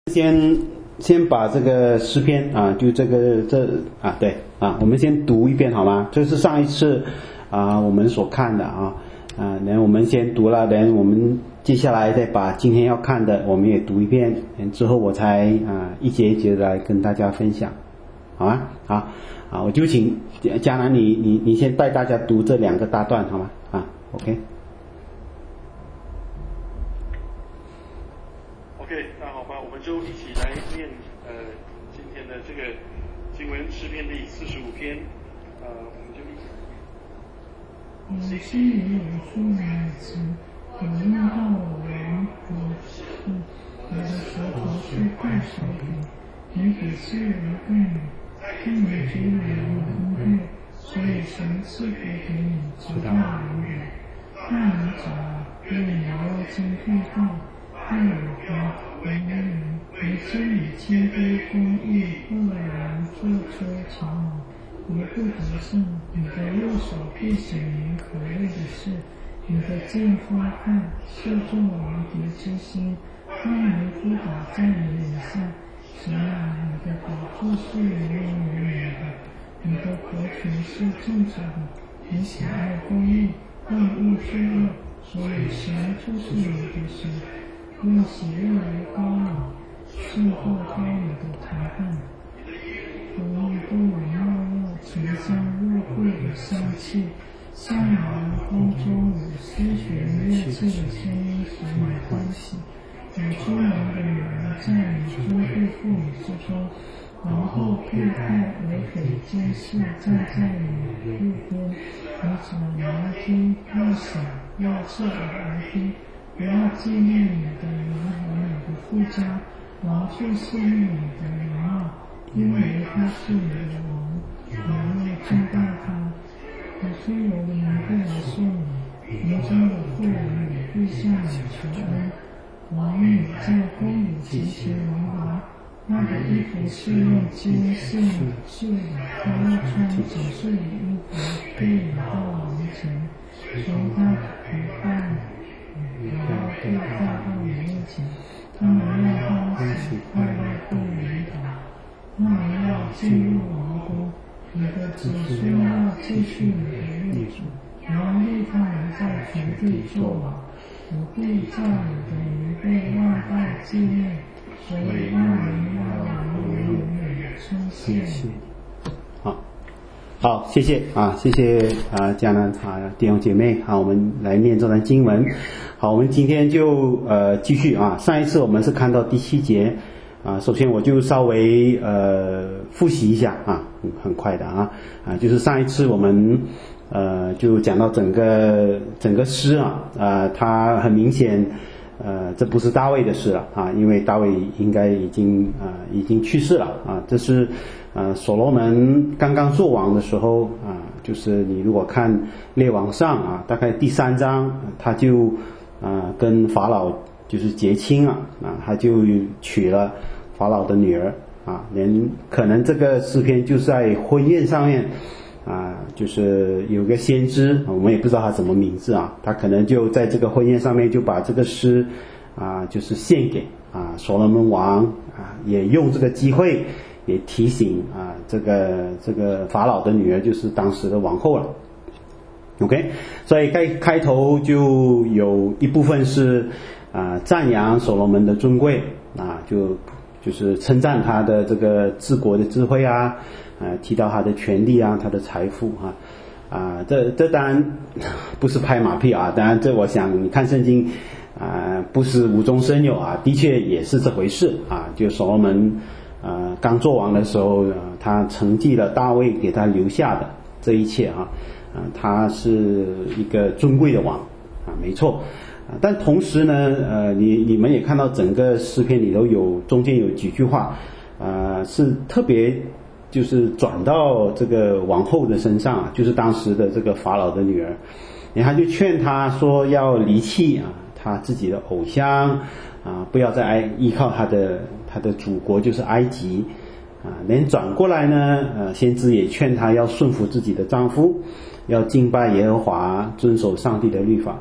先把这个诗篇啊，就对啊，我们先读一遍好吗？这是上一次我们所看的然后我们先读了，然后我们接下来再把今天要看的我们也读一遍，之后我才一节一节的来跟大家分享，好吗？好，我就请嘉南你先带大家读这2个大段好吗？OK。 那好吧，我们就一起来念今天的这个经文诗篇第45篇，我们就一起来念。 我心里有出来时，我用到我王我的舌头是快手笔，你比世人更远，看你举我的恩惠，所以神赐福给你，直到永远。那你者啊，愿你要经退后，爱我的人人为真理谦卑公义，恶人做车前往，无不得胜。你的右手必显明可畏的事，你的剑发快，射中王敌之心，万人扑倒在你脸上。神啊，你的宝座是永永远远的，你的国权是正直的，你喜爱公义，恨恶罪恶，所以神就是你的神。用喜悦为高傲，胜过高你的谈判。不用不往冒药，沉香入会的香气，像阳空中有丝弦乐器的声音使你欢喜。有诸王的女儿在你尊贵妇女之中，王后佩戴而匪监视站在你右边。你只要听要想，要侧耳而听，不要纪念你的人和你的父家，王却羡慕你的荣耀，因为他是你的王，你要敬拜他。我虽有名会来送你，民中的妇人也会向你求恩。王女在宫里极其荣华，那个衣服是用金线制的，她要穿整饰的衣服被引到王前，所以她陪伴也要被带到你面前，他们要欢喜快乐被引导，那人要进入王宫，你的子孙要继续你的列祖，你要立他们在全地作王，我必叫你的名被万代纪念，所以万人要永远称谢你。 好，谢谢谢谢嘉南弟兄姐妹。好，我们来念这段经文。好，我们今天就继续上一次我们是看到第7节首先我就稍微复习一下很快的就是上一次我们就讲到整个诗它很明显这不是大卫的诗了因为大卫应该已经去世了这是所罗门刚刚做王的时候就是你如果看列王上大概第3章他就跟法老就是结亲他就娶了法老的女儿可能这个诗篇就在婚宴上面就是有个先知我们也不知道他什么名字他可能就在这个婚宴上面就把这个诗就是献给所罗门王也用这个机会也提醒这个法老的女儿就是当时的王后了。OK， 所以开头就有一部分是赞扬所罗门的尊贵就是称赞他的这个治国的智慧提到他的权力他的财富这当然不是拍马屁当然这我想你看圣经不是无中生有的确也是这回事就所罗门刚做王的时候他承继了大卫给他留下的这一切他是一个尊贵的王没错但同时呢你们也看到整个诗篇里头中间有几句话是特别就是转到这个王后的身上就是当时的这个法老的女儿他就劝他说要离弃他自己的偶像不要再依靠他的祖国就是埃及连转过来呢先知也劝他要顺服自己的丈夫，要敬拜耶和华，遵守上帝的律法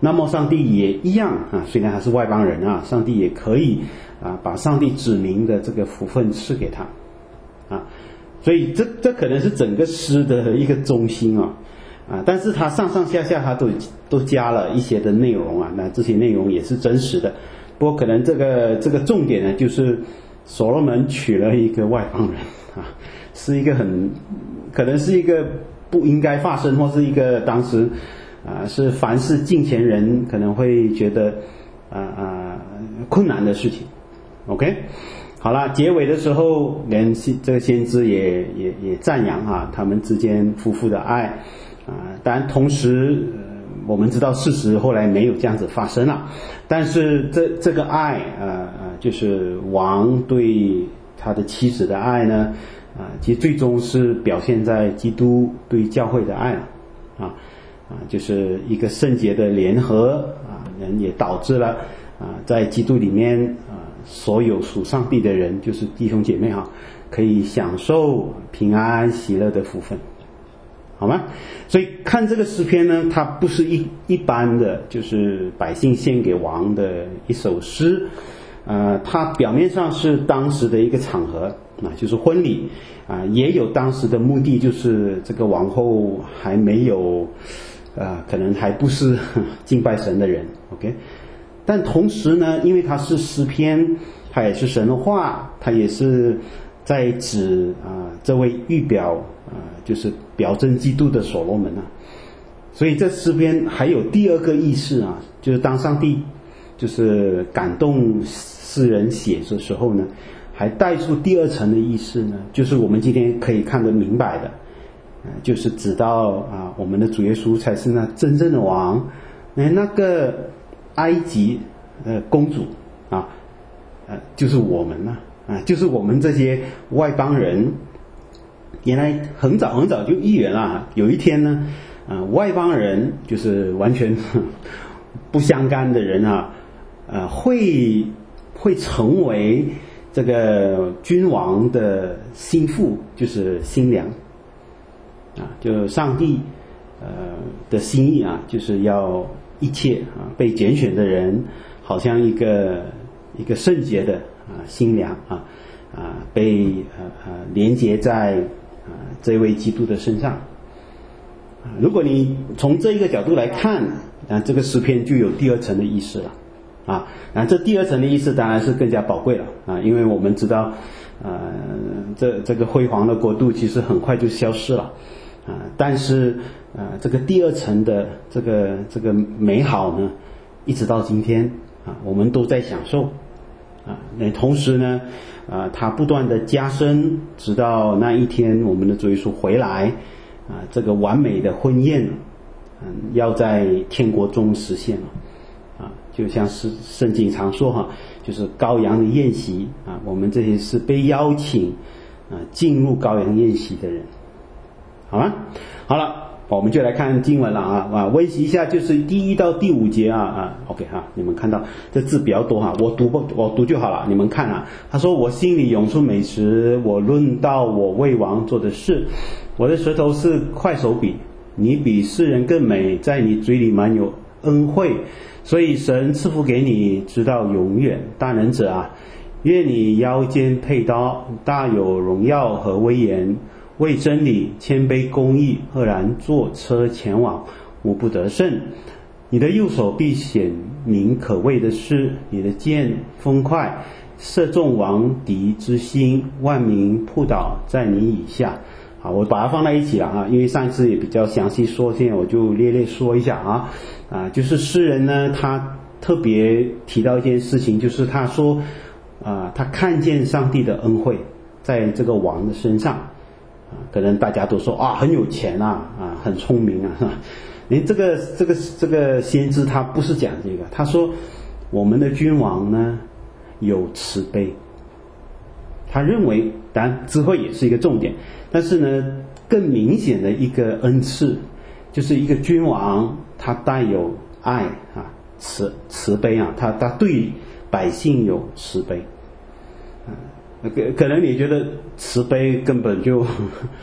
那么上帝也一样啊，虽然他是外邦人啊，上帝也可以啊把上帝指明的这个福分赐给他啊，所以这可能是整个诗的一个中心啊。但是他上上下下他都加了一些的内容啊，那这些内容也是真实的。不过可能这个重点呢，就是所罗门娶了一个外邦人啊，是一个可能是一个不应该发生，或是一个当时是凡是敬虔人可能会觉得困难的事情。OK， 好了，结尾的时候连这个先知也赞扬他们之间夫妇的爱。当然同时我们知道事实后来没有这样子发生了，但是这个爱就是王对他的妻子的爱呢其实最终是表现在基督对教会的爱就是一个圣洁的联合人也导致了在基督里面所有属上帝的人，就是弟兄姐妹可以享受平安喜乐的福分，好吗？所以看这个诗篇呢，它不是一般的就是百姓献给王的一首诗，它表面上是当时的一个场合就是婚礼也有当时的目的，就是这个王后还没有可能还不是敬拜神的人 OK， 但同时呢，因为它是诗篇，它也是神的话，它也是在指这位预表就是表征基督的所罗门所以这诗篇还有第二个意思就是当上帝就是感动诗人写的时候呢，还带出第二层的意思呢，就是我们今天可以看得明白的，就是指到我们的主耶稣才是那真正的王，那个埃及公主就是我们就是我们这些外邦人。原来很早就预言了，有一天呢外邦人就是完全不相干的人会成为这个君王的心腹，就是新娘就上帝的心意就是要一切被拣选的人好像一个圣洁的新娘被连接在这位基督的身上。如果你从这一个角度来看这个诗篇就有第二层的意思了这第二层的意思当然是更加宝贵了因为我们知道这个辉煌的国度其实很快就消失了但是这个第二层的这个美好呢，一直到今天我们都在享受那同时呢它不断的加深，直到那一天我们的主耶稣回来这个完美的婚宴要在天国中实现了就像是圣经常说就是羔羊的宴席我们这些是被邀请进入羔羊宴席的人，好吗？好了，我们就来看经文了温习一下，就是第1到第5节OK 你们看到这字比较多我读就好了，你们看他说我心里涌出美食，我论到我为王做的事，我的舌头是快手笔，你比世人更美，在你嘴里满有恩惠，所以神赐福给你直到永远。大能者愿你腰间佩刀，大有荣耀和威严，为真理谦卑公义，赫然坐车前往，无不得胜。你的右手必显明可畏的事，你的剑锋快，射中王敌之心，万民扑倒在你以下。我把它放在一起了因为上一次也比较详细说，现在我就略说一下就是诗人呢，他特别提到一件事情，就是他说他看见上帝的恩惠在这个王的身上可能大家都说很有钱很聪明这个先知他不是讲这个，他说我们的君王呢有慈悲，他认为当然智慧也是一个重点，但是呢更明显的一个恩赐就是一个君王他带有爱慈悲他对百姓有慈悲可能你觉得慈悲根本就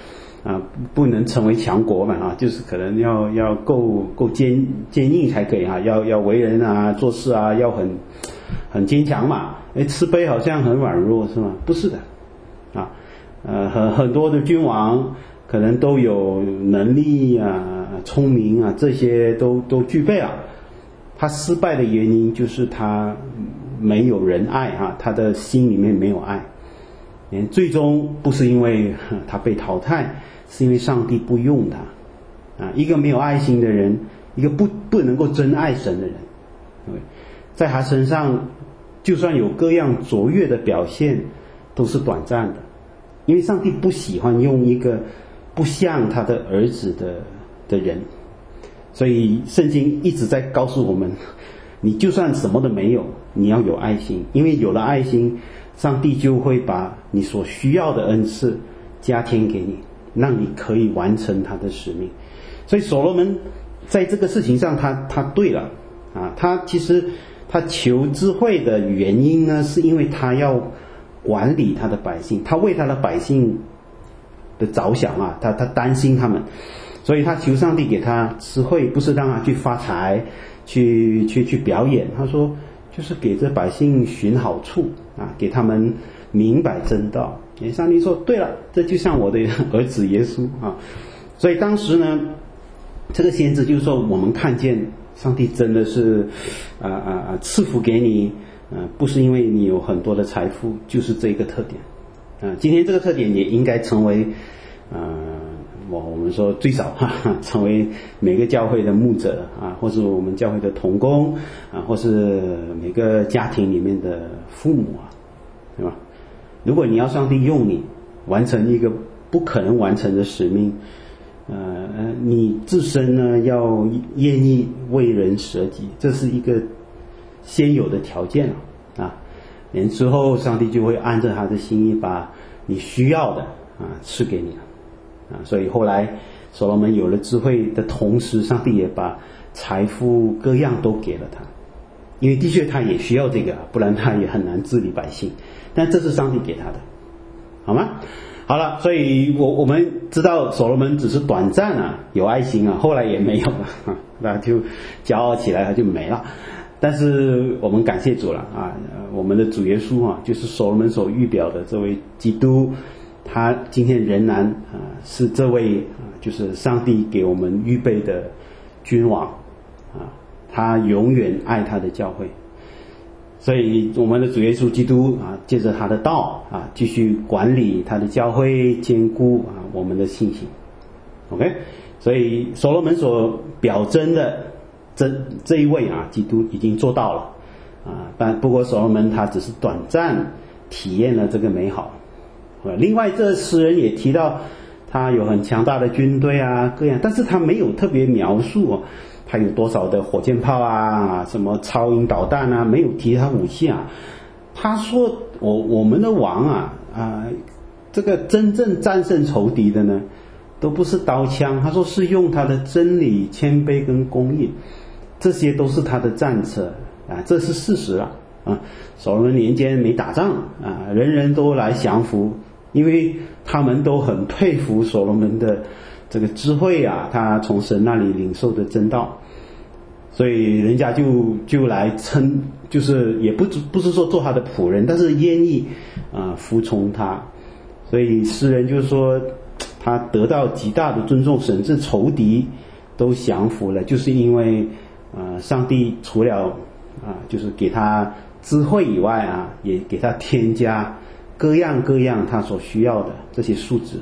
不能成为强国嘛就是可能要够坚硬才可以要为人做事要很坚强嘛。慈悲好像很软弱是吗？不是的很多的君王可能都有能力聪明这些都具备了，他失败的原因就是他没有人爱他的心里面没有爱，最终不是因为他被淘汰，是因为上帝不用他一个没有爱心的人，一个不能够真爱神的人，在他身上就算有各样卓越的表现都是短暂的，因为上帝不喜欢用一个不像他的儿子的人。所以圣经一直在告诉我们，你就算什么都没有，你要有爱心，因为有了爱心，上帝就会把你所需要的恩赐加添给你，让你可以完成他的使命。所以所罗门在这个事情上他对了他其实他求智慧的原因呢，是因为他要管理他的百姓，他为他的百姓的着想他担心他们，所以他求上帝给他智慧，不是让他去发财去表演，他说就是给这百姓寻好处给他们明白真道。上帝说对了，这就像我的儿子耶稣所以当时呢，这个先知就说我们看见上帝真的是赐福给你不是因为你有很多的财富，就是这个特点今天这个特点也应该成为我们说最少成为每个教会的牧者或是我们教会的同工或是每个家庭里面的父母对吧？如果你要上帝用你完成一个不可能完成的使命你自身呢要愿意为人舍己，这是一个先有的条件然之后上帝就会按照他的心意把你需要的赐给你所以后来所罗门有了智慧的同时，上帝也把财富各样都给了他，因为的确他也需要这个，不然他也很难治理百姓，但这是上帝给他的，好吗？好了，所以我们知道所罗门只是短暂有爱心后来也没有了那就骄傲起来他就没了。但是我们感谢主了我们的主耶稣就是所罗门所预表的这位基督，他今天仍然是这位就是上帝给我们预备的君王他永远爱他的教会。所以我们的主耶稣基督借着他的道继续管理他的教会，坚固我们的信心。 OK， 所以所罗门所表征的这一位基督已经做到了但不过所罗门他只是短暂体验了这个美好。另外这诗人也提到他有很强大的军队各样，但是他没有特别描述他有多少的火箭炮什么超音导弹没有提他武器他说我们的王这个真正战胜仇敌的呢都不是刀枪，他说是用他的真理、谦卑跟公义，这些都是他的战车这是事实所罗门年间没打仗人人都来降服，因为他们都很佩服所罗门的这个智慧他从神那里领受的真道，所以人家就来称，就是也不是说做他的仆人，但是愿意服从他。所以诗人就说他得到极大的尊重，甚至仇敌都降服了，就是因为上帝除了就是给他智慧以外也给他添加各样他所需要的这些素质。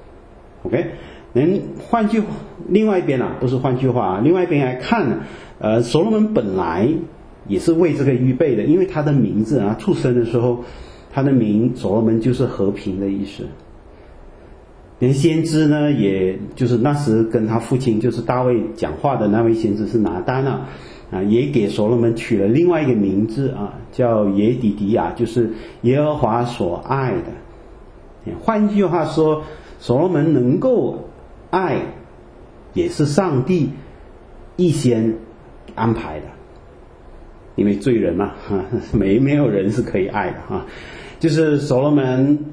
OK， 另外一边不是换句话另外一边来看所罗门本来也是为这个预备的，因为他的名字出生的时候他的名所罗门就是和平的意思。连先知呢，也就是那时跟他父亲就是大卫讲话的那位先知是拿单也给所罗门取了另外一个名字叫耶底迪亚，就是耶和华所爱的。换句话说，所罗门能够爱也是上帝预先安排的，因为罪人没有人是可以爱的就是所罗门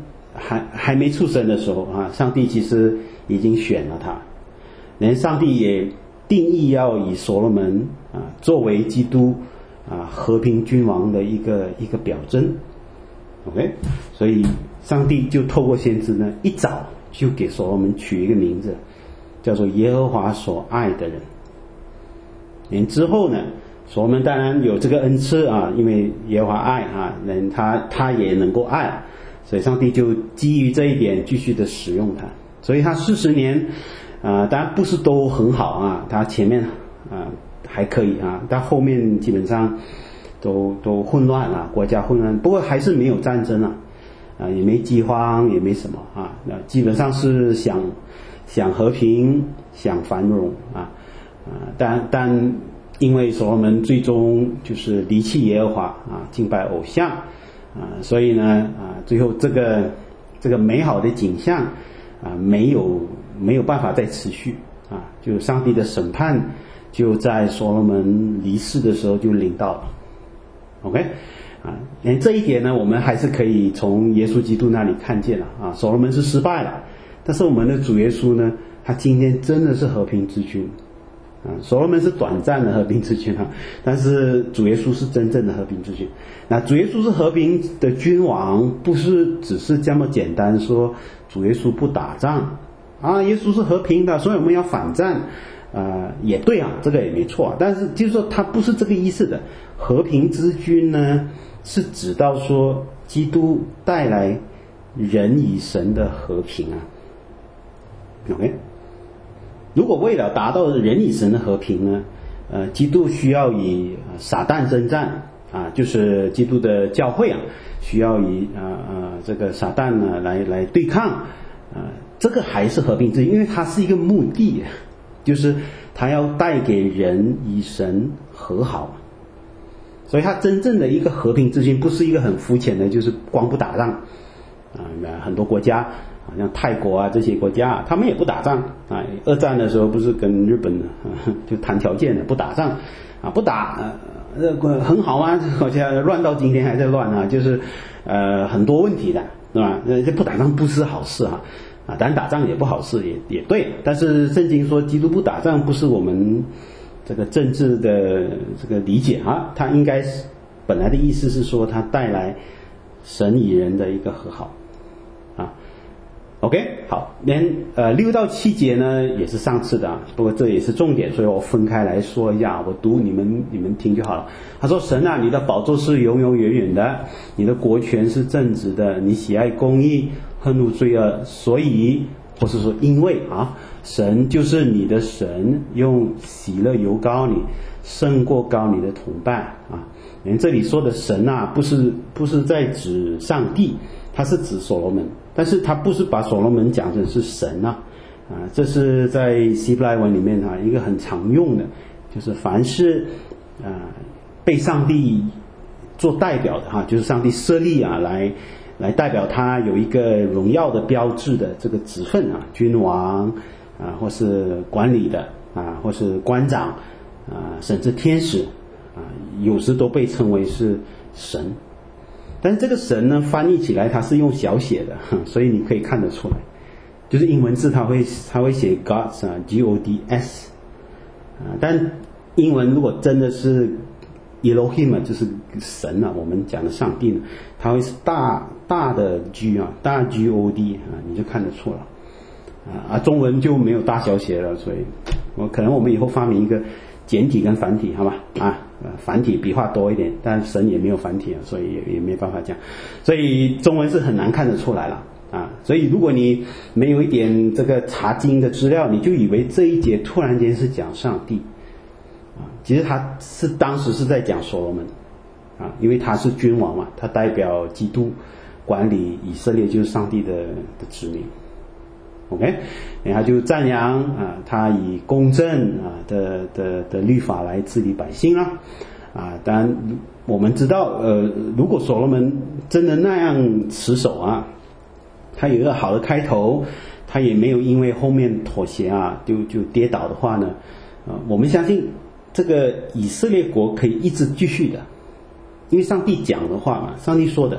还没出生的时候啊，上帝其实已经选了他，连上帝也定义要以所罗门啊作为基督啊和平君王的一个表征。OK， 所以上帝就透过先知呢，一早就给所罗门取一个名字，叫做耶和华所爱的人。连之后呢，所罗门当然有这个恩赐啊，因为耶和华爱啊，人他也能够爱，所以上帝就基于这一点继续的使用他。所以他40年当然不是都很好啊，他前面还可以啊，但后面基本上都混乱了，国家混乱，不过还是没有战争也没饥荒，也没什么那基本上是想和平，想繁荣但因为所罗门最终就是离弃耶和华敬拜偶像所以呢最后这个美好的景象没有办法再持续就上帝的审判就在所罗门离世的时候就临到了。OK， 连这一点呢，我们还是可以从耶稣基督那里看见了所罗门是失败了，但是我们的主耶稣呢，他今天真的是和平之君所罗门是短暂的和平之君但是主耶稣是真正的和平之君。那主耶稣是和平的君王，不是只是这么简单说主耶稣不打仗耶稣是和平的，所以我们要反战也对这个也没错但是就是说他不是这个意思的。和平之君呢，是指到说基督带来人与神的和平OK， 如果为了达到人与神的和平呢，基督需要以撒旦征战就是基督的教会需要以这个撒旦呢来对抗这个还是和平之君，因为它是一个目的，就是他要带给人与神和好。所以他真正的一个和平之君不是一个很肤浅的，就是光不打仗很多国家像泰国这些国家他们也不打仗二战的时候不是跟日本就谈条件的，不打仗不打很好好像乱到今天还在乱就是很多问题的，对吧？这不打仗不是好事当然打仗也不好事，也对，但是圣经说基督不打仗不是我们这个政治的这个理解它应该是本来的意思是说它带来神与人的一个和好OK， 好，连6到7节呢也是上次的不过这也是重点，所以我分开来说一下，我读你们听就好了。他说神你的宝座是永永远远的，你的国权是正直的，你喜爱公义，恨恶罪恶，所以或是说因为神就是你的神，用喜乐油膏你，胜过膏你的同伴连这里说的神不是在指上帝，他是指所罗门，但是他不是把所罗门讲成是神这是在希伯来文里面一个很常用的，就是凡是被上帝做代表的就是上帝设立来代表他有一个荣耀的标志的这个职分君王或是管理的或是官长甚至天使有时都被称为是神。但是这个神呢翻译起来它是用小写的所以你可以看得出来，就是英文字它会写 Gods G-O-D-S 但英文如果真的是 Elohim 就是神我们讲的上帝呢，它会是大的 G 大 G-O-D 你就看得出了中文就没有大小写了，所以可能我们以后发明一个简体跟繁体好吧繁体笔画多一点，但神也没有繁体所以也没办法讲，所以中文是很难看得出来了所以如果你没有一点这个查经的资料，你就以为这一节突然间是讲上帝其实他是当时是在讲所罗门因为他是君王嘛，他代表基督管理以色列，就是上帝的子民。OK， 然后就赞扬他以公正的律法来治理百姓当然我们知道如果所罗门真的那样持守他有一个好的开头，他也没有因为后面妥协就跌倒的话呢我们相信这个以色列国可以一直继续的，因为上帝讲的话上帝说的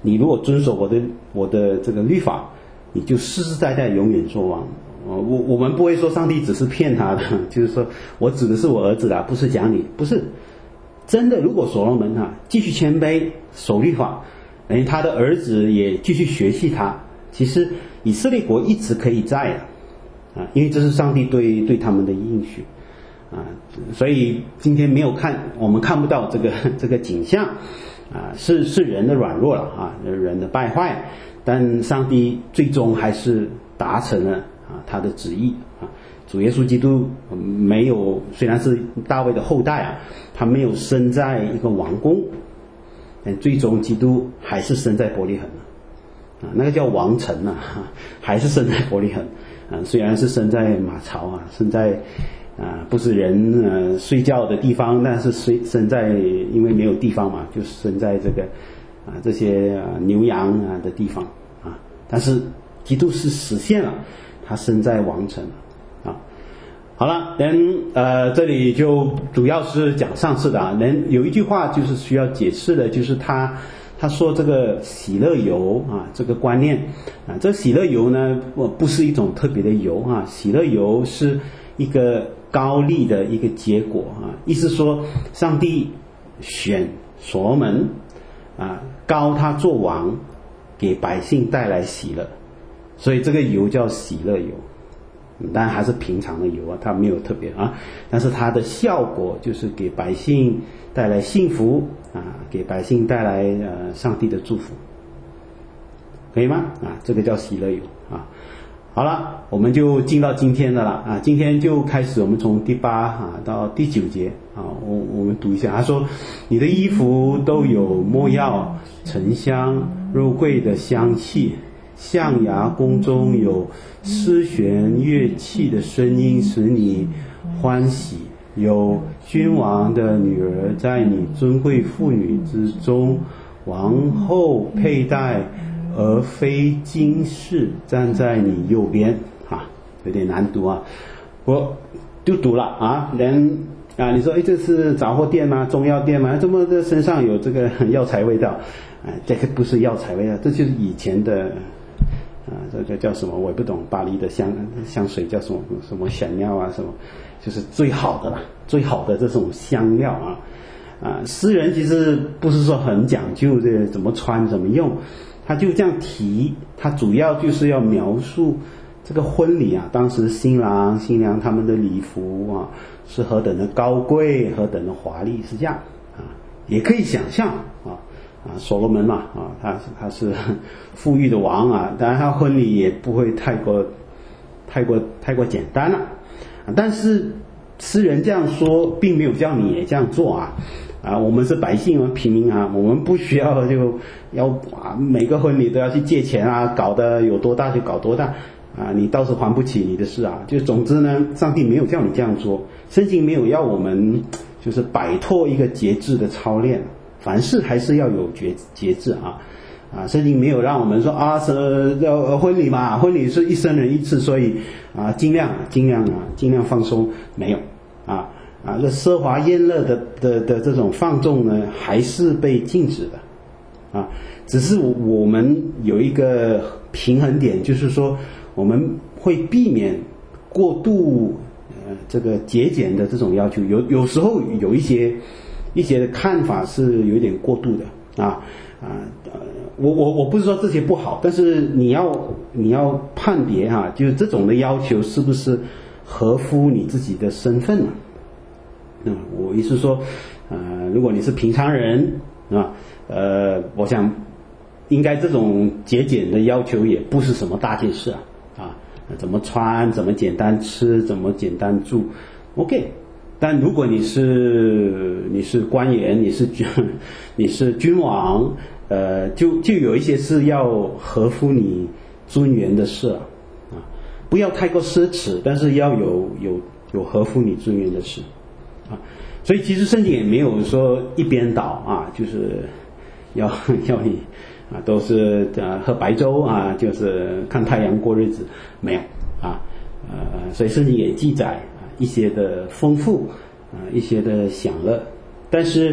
你如果遵守我的这个律法，你就世世代代永远做王。我们不会说上帝只是骗他的，就是说我指的是我儿子啦，不是讲你，不是真的。如果所罗门继续谦卑守律法，他的儿子也继续学习他，其实以色列国一直可以在的因为这是上帝对他们的应许所以今天我们看不到这个景象是人的软弱了人的败坏，但上帝最终还是达成了他的旨意主耶稣基督没有，虽然是大卫的后代他没有生在一个王宫，但最终基督还是生在伯利恒那个叫王城还是生在伯利恒虽然是生在马槽生在不是人睡觉的地方，但是生在因为没有地方嘛，就生在这个这些牛羊的地方但是基督是实现了他生在王城好了，这里就主要是讲上次的有一句话就是需要解释的，就是他说这个喜乐油这个观念这喜乐油呢不是一种特别的油喜乐油是一个高利的一个结果意思说上帝选所罗门高他做王，给百姓带来喜乐，所以这个油叫喜乐油。当然还是平常的油它没有特别但是它的效果就是给百姓带来幸福给百姓带来上帝的祝福，可以吗这个叫喜乐油好了，我们就进到今天的了今天就开始，我们从第8到第9节我们读一下。他说你的衣服都有没药、沉香、肉桂的香气，象牙宫中有丝弦乐器的声音使你欢喜，有君王的女儿在你尊贵妇女之中，王后佩戴而非金饰站在你右边有点难读我就读了你说这是杂货店吗？中药店吗？怎么这身上有这个药材味道这个不是药材味道，这就是以前的这个叫什么我也不懂，巴黎的香水叫什么香料什么，就是最好的啦，最好的这种香料诗人其实不是说很讲究这个怎么穿怎么用，他就这样提，他主要就是要描述这个婚礼当时新郎新娘他们的礼服是何等的高贵，何等的华丽，是这样也可以想象所罗门嘛他是富裕的王当然他婚礼也不会太过简单了但是诗人这样说并没有叫你也这样做我们是百姓平民我们不需要就要每个婚礼都要去借钱搞得有多大就搞多大你倒是还不起你的事就总之呢，上帝没有叫你这样做，圣经没有要我们就是摆脱一个节制的操练，凡事还是要有节制圣经没有让我们说婚礼嘛，婚礼是一生人一次，所以尽量放松，没有这奢华宴乐的这种放纵呢，还是被禁止的只是我们有一个平衡点，就是说我们会避免过度这个节俭的这种要求，有时候有一些的看法是有点过度的我不是说这些不好，但是你要判别就是这种的要求是不是合乎你自己的身份我意思说如果你是平常人我想应该这种节俭的要求也不是什么大件事怎么穿，怎么简单吃，怎么简单住 OK。 但如果你是官员，你是君王就有一些是要合乎你尊严的事不要太过奢侈，但是要有合乎你尊严的事所以其实圣经也没有说一边倒就是要你都是喝白粥就是看太阳过日子，没有所以圣经也记载一些的丰富一些的享乐，但是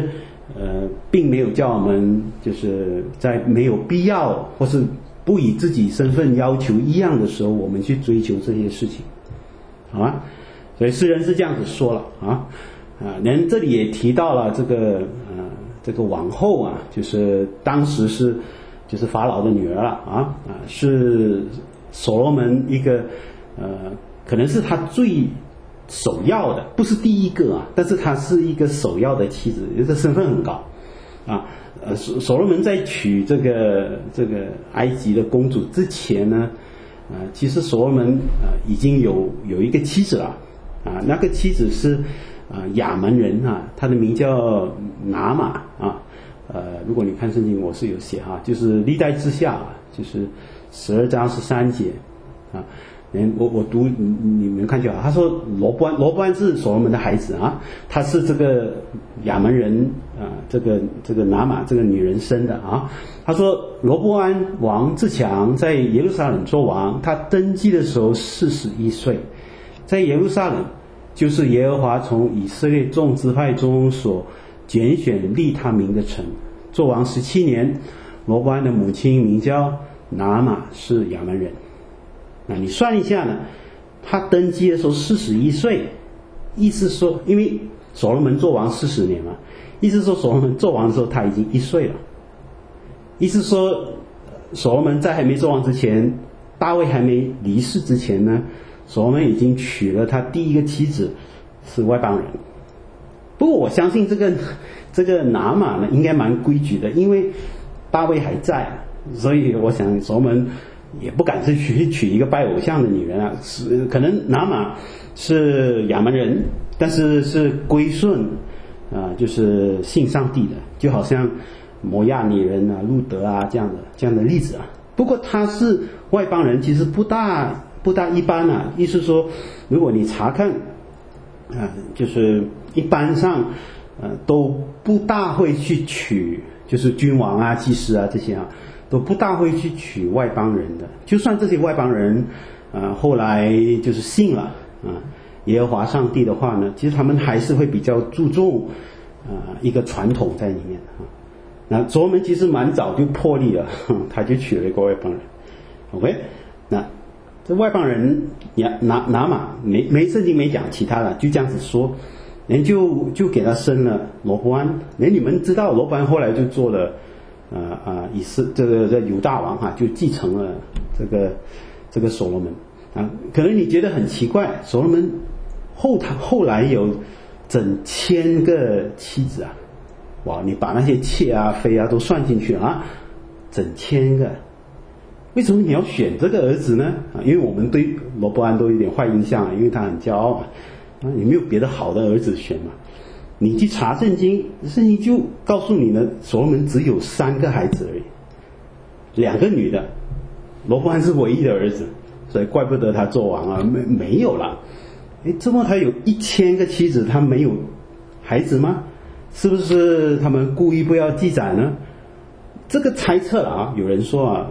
并没有叫我们就是在没有必要或是不以自己身份要求一样的时候，我们去追求这些事情，好吗？所以诗人是这样子说了啊。人这里也提到了这个王后啊，就是当时就是法老的女儿了是所罗门一个可能是他最首要的，不是第一个但是他是一个首要的妻子，这身份很高所罗门在娶这个埃及的公主之前呢，其实所罗门已经有一个妻子了那个妻子是亚门人他的名叫拿玛如果你看圣经我是有写就是历代志下就是12章13节我读你们看就好。他说罗波安是所罗门的孩子他是这个亚门人这个拿玛这个女人生的他说罗波安王自强在耶路撒冷做王，他登基的时候41岁，在耶路撒冷就是耶和华从以色列众支派中所拣选立他名的城，做王17年。罗波安的母亲名叫拿玛，是亚门人。那你算一下呢，他登基的时候41岁，意思说因为所罗门做王40年嘛，意思说所罗门做王的时候他已经1岁了，意思说所罗门在还没做王之前，大卫还没离世之前呢，所罗门已经娶了他第一个妻子，是外邦人。不过我相信这个拿玛呢应该蛮规矩的，因为大卫还在所以我想所罗门也不敢去娶一个拜偶像的女人可能拿玛是亚门人，但是归顺就是信上帝的，就好像摩亚女人路德这样的例子不过他是外邦人，其实不大一般意思说如果你查看就是一般上都不大会去娶，就是君王祭司这些都不大会去娶外邦人的。就算这些外邦人后来就是信了耶和华上帝的话呢，其实他们还是会比较注重一个传统在里面那所罗门其实蛮早就破例了他就娶了一个外邦人。 OK， 那这外邦人拿玛没圣经没讲其他的，就这样子说，人就给他生了罗波安。你们知道罗波安后来就做了这个犹大王就继承了这个所罗门可能你觉得很奇怪，所罗门后来有整1000个妻子哇，你把那些妾妃都算进去整1000个，为什么你要选这个儿子呢因为我们对罗波安都有点坏印象因为他很骄傲也没有别的好的儿子选嘛。你去查圣经就告诉你呢，所罗门只有3个孩子而已，2个女的，罗波安是唯一的儿子，所以怪不得他做王没有了。这么他有1000个妻子，他没有孩子吗？是不是他们故意不要记载呢？这个猜测了有人说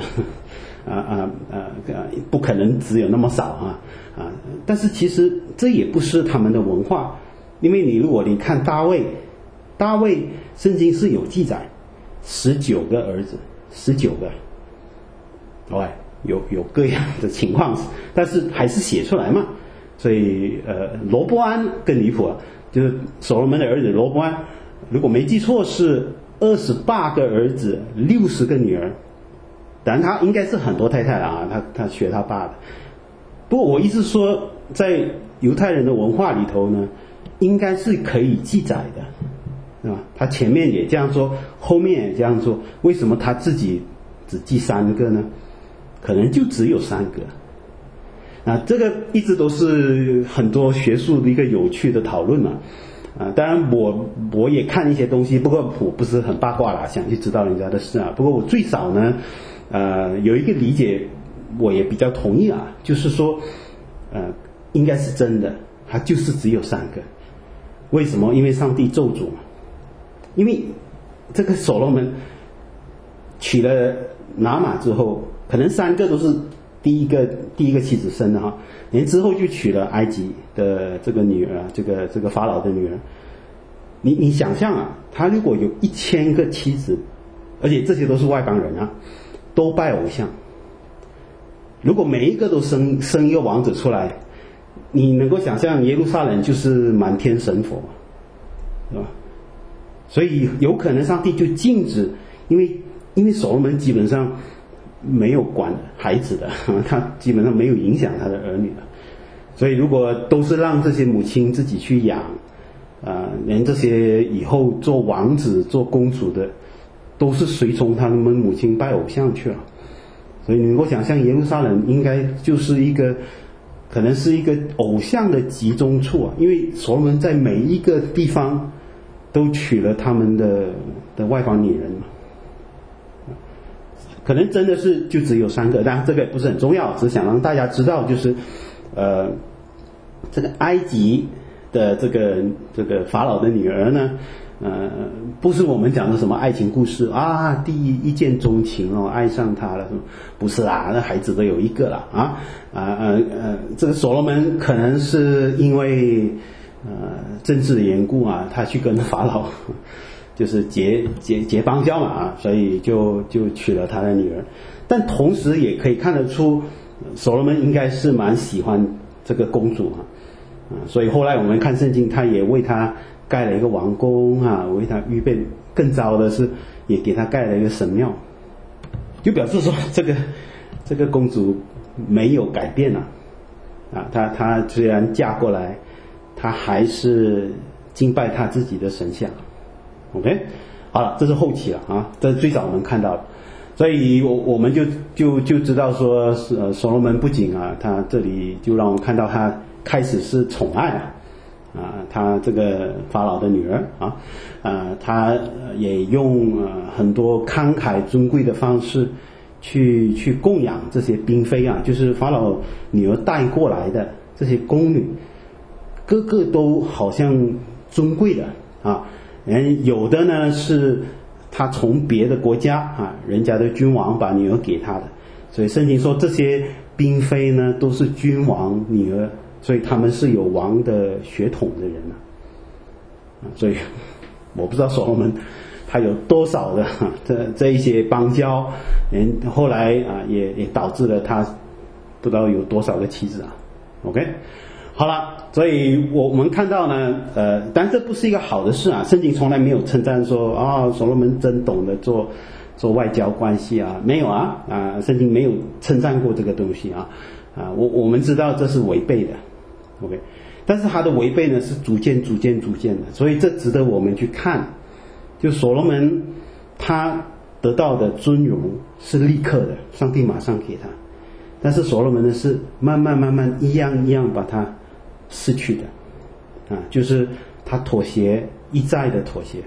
不可能只有那么少但是其实这也不是他们的文化，因为如果你看大卫圣经是有记载19个儿子，19个有各样的情况，但是还是写出来嘛。所以罗波安更离谱就是所罗门的儿子罗波安，如果没记错是28个儿子60个女儿，当然他应该是很多太太他学他爸的。不过我意思说在犹太人的文化里头呢，应该是可以记载的他前面也这样说，后面也这样说，为什么他自己只记3个呢？可能就只有3个这个一直都是很多学术的一个有趣的讨论当然我也看一些东西，不过我不是很八卦啦，想去知道人家的事不过我最少呢有一个理解我也比较同意就是说应该是真的，他就是只有3个。为什么？因为上帝咒诅因为这个所罗门娶了拿玛之后，可能3个都是第一个妻子生的之后就娶了埃及的这个女儿，这个法老的女儿。 你想象啊，他如果有1000个妻子，而且这些都是外邦人啊，都拜偶像，如果每一个都生一个王子出来，你能够想象耶路撒冷就是满天神佛，是吧？所以有可能上帝就禁止，因为所罗门基本上没有管孩子的，他基本上没有影响他的儿女的，所以如果都是让这些母亲自己去养，连这些以后做王子做公主的都是随从他们母亲拜偶像去了。所以你能够想象耶路撒冷应该就是可能是一个偶像的集中处啊，因为所罗门在每一个地方都娶了他们的外邦女人嘛。可能真的是就只有3个，但这个也不是很重要，只想让大家知道，就是这个埃及的这个法老的女儿呢，不是我们讲的什么爱情故事啊，第一见钟情哦，爱上他了，不是啦，那孩子都有1个了这个所罗门可能是因为政治的缘故啊，他去跟法老就是结邦交嘛所以就娶了他的女儿，但同时也可以看得出所罗门应该是蛮喜欢这个公主所以后来我们看圣经，他也为他盖了一个王宫为他预备，更糟的是也给他盖了一个神庙，就表示说这个公主没有改变她虽然嫁过来，她还是敬拜她自己的神像。OK， 好了，这是后期了这是最早我们看到的，所以我们就知道说所罗门不仅他这里就让我们看到他开始是宠爱他这个法老的女儿他也用很多慷慨尊贵的方式去供养这些嫔妃就是法老女儿带过来的这些宫女，个个都好像尊贵的有的呢是他从别的国家人家的君王把女儿给他的，所以圣经说这些嫔妃呢都是君王女儿，所以他们是有王的血统的人所以我不知道所罗门他有多少的这一些邦交，后来也导致了他不知道有多少个妻子OK， 好了，所以我们看到呢但这不是一个好的事圣经从来没有称赞说所罗门真懂得做外交关系没有圣经没有称赞过这个东西我们知道这是违背的 OK， 但是他的违背呢是逐渐的，所以这值得我们去看，就所罗门他得到的尊荣是立刻的，上帝马上给他，但是所罗门呢是慢慢一样一样把他失去的就是他妥协，一再的妥协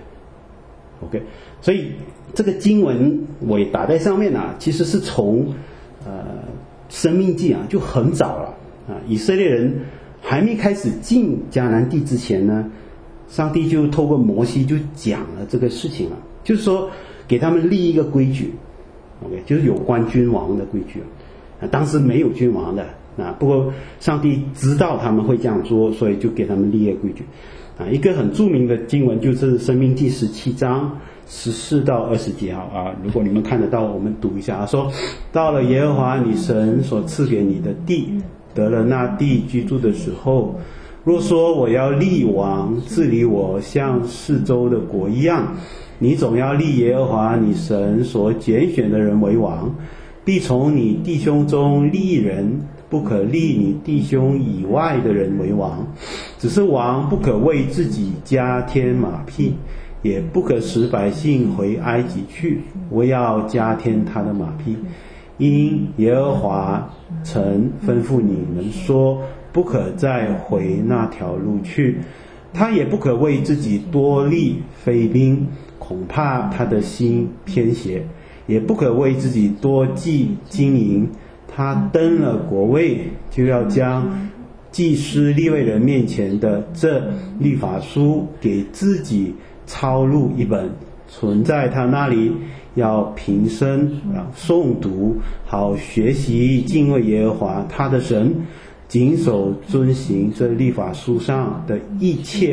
OK， 所以这个经文我也打在上面其实是从申命记就很早了以色列人还没开始进迦南地之前呢，上帝就透过摩西就讲了这个事情了，就是说给他们立一个规矩 OK， 就是有关君王的规矩当时没有君王的不过上帝知道他们会这样做，所以就给他们立一个规矩一个很著名的经文就是申命记17章14到20节如果你们看得到我们读一下说到了耶和华你神所赐给你的地，得了那地居住的时候，若说我要立王治理我像四周的国一样，你总要立耶和华你神所拣选的人为王，必从你弟兄中立人，不可立你弟兄以外的人为王。只是王不可为自己加添马匹，也不可使百姓回埃及去，我要加添他的马匹。因耶和华曾吩咐你们说，不可再回那条路去。他也不可为自己多立妃嫔，恐怕他的心偏邪，也不可为自己多记金银。他登了国位，就要将祭司利未人面前的这律法书给自己抄录一本，存在他那里，要平生诵读，好学习敬畏耶和华他的神，谨守遵行这律法书上的一切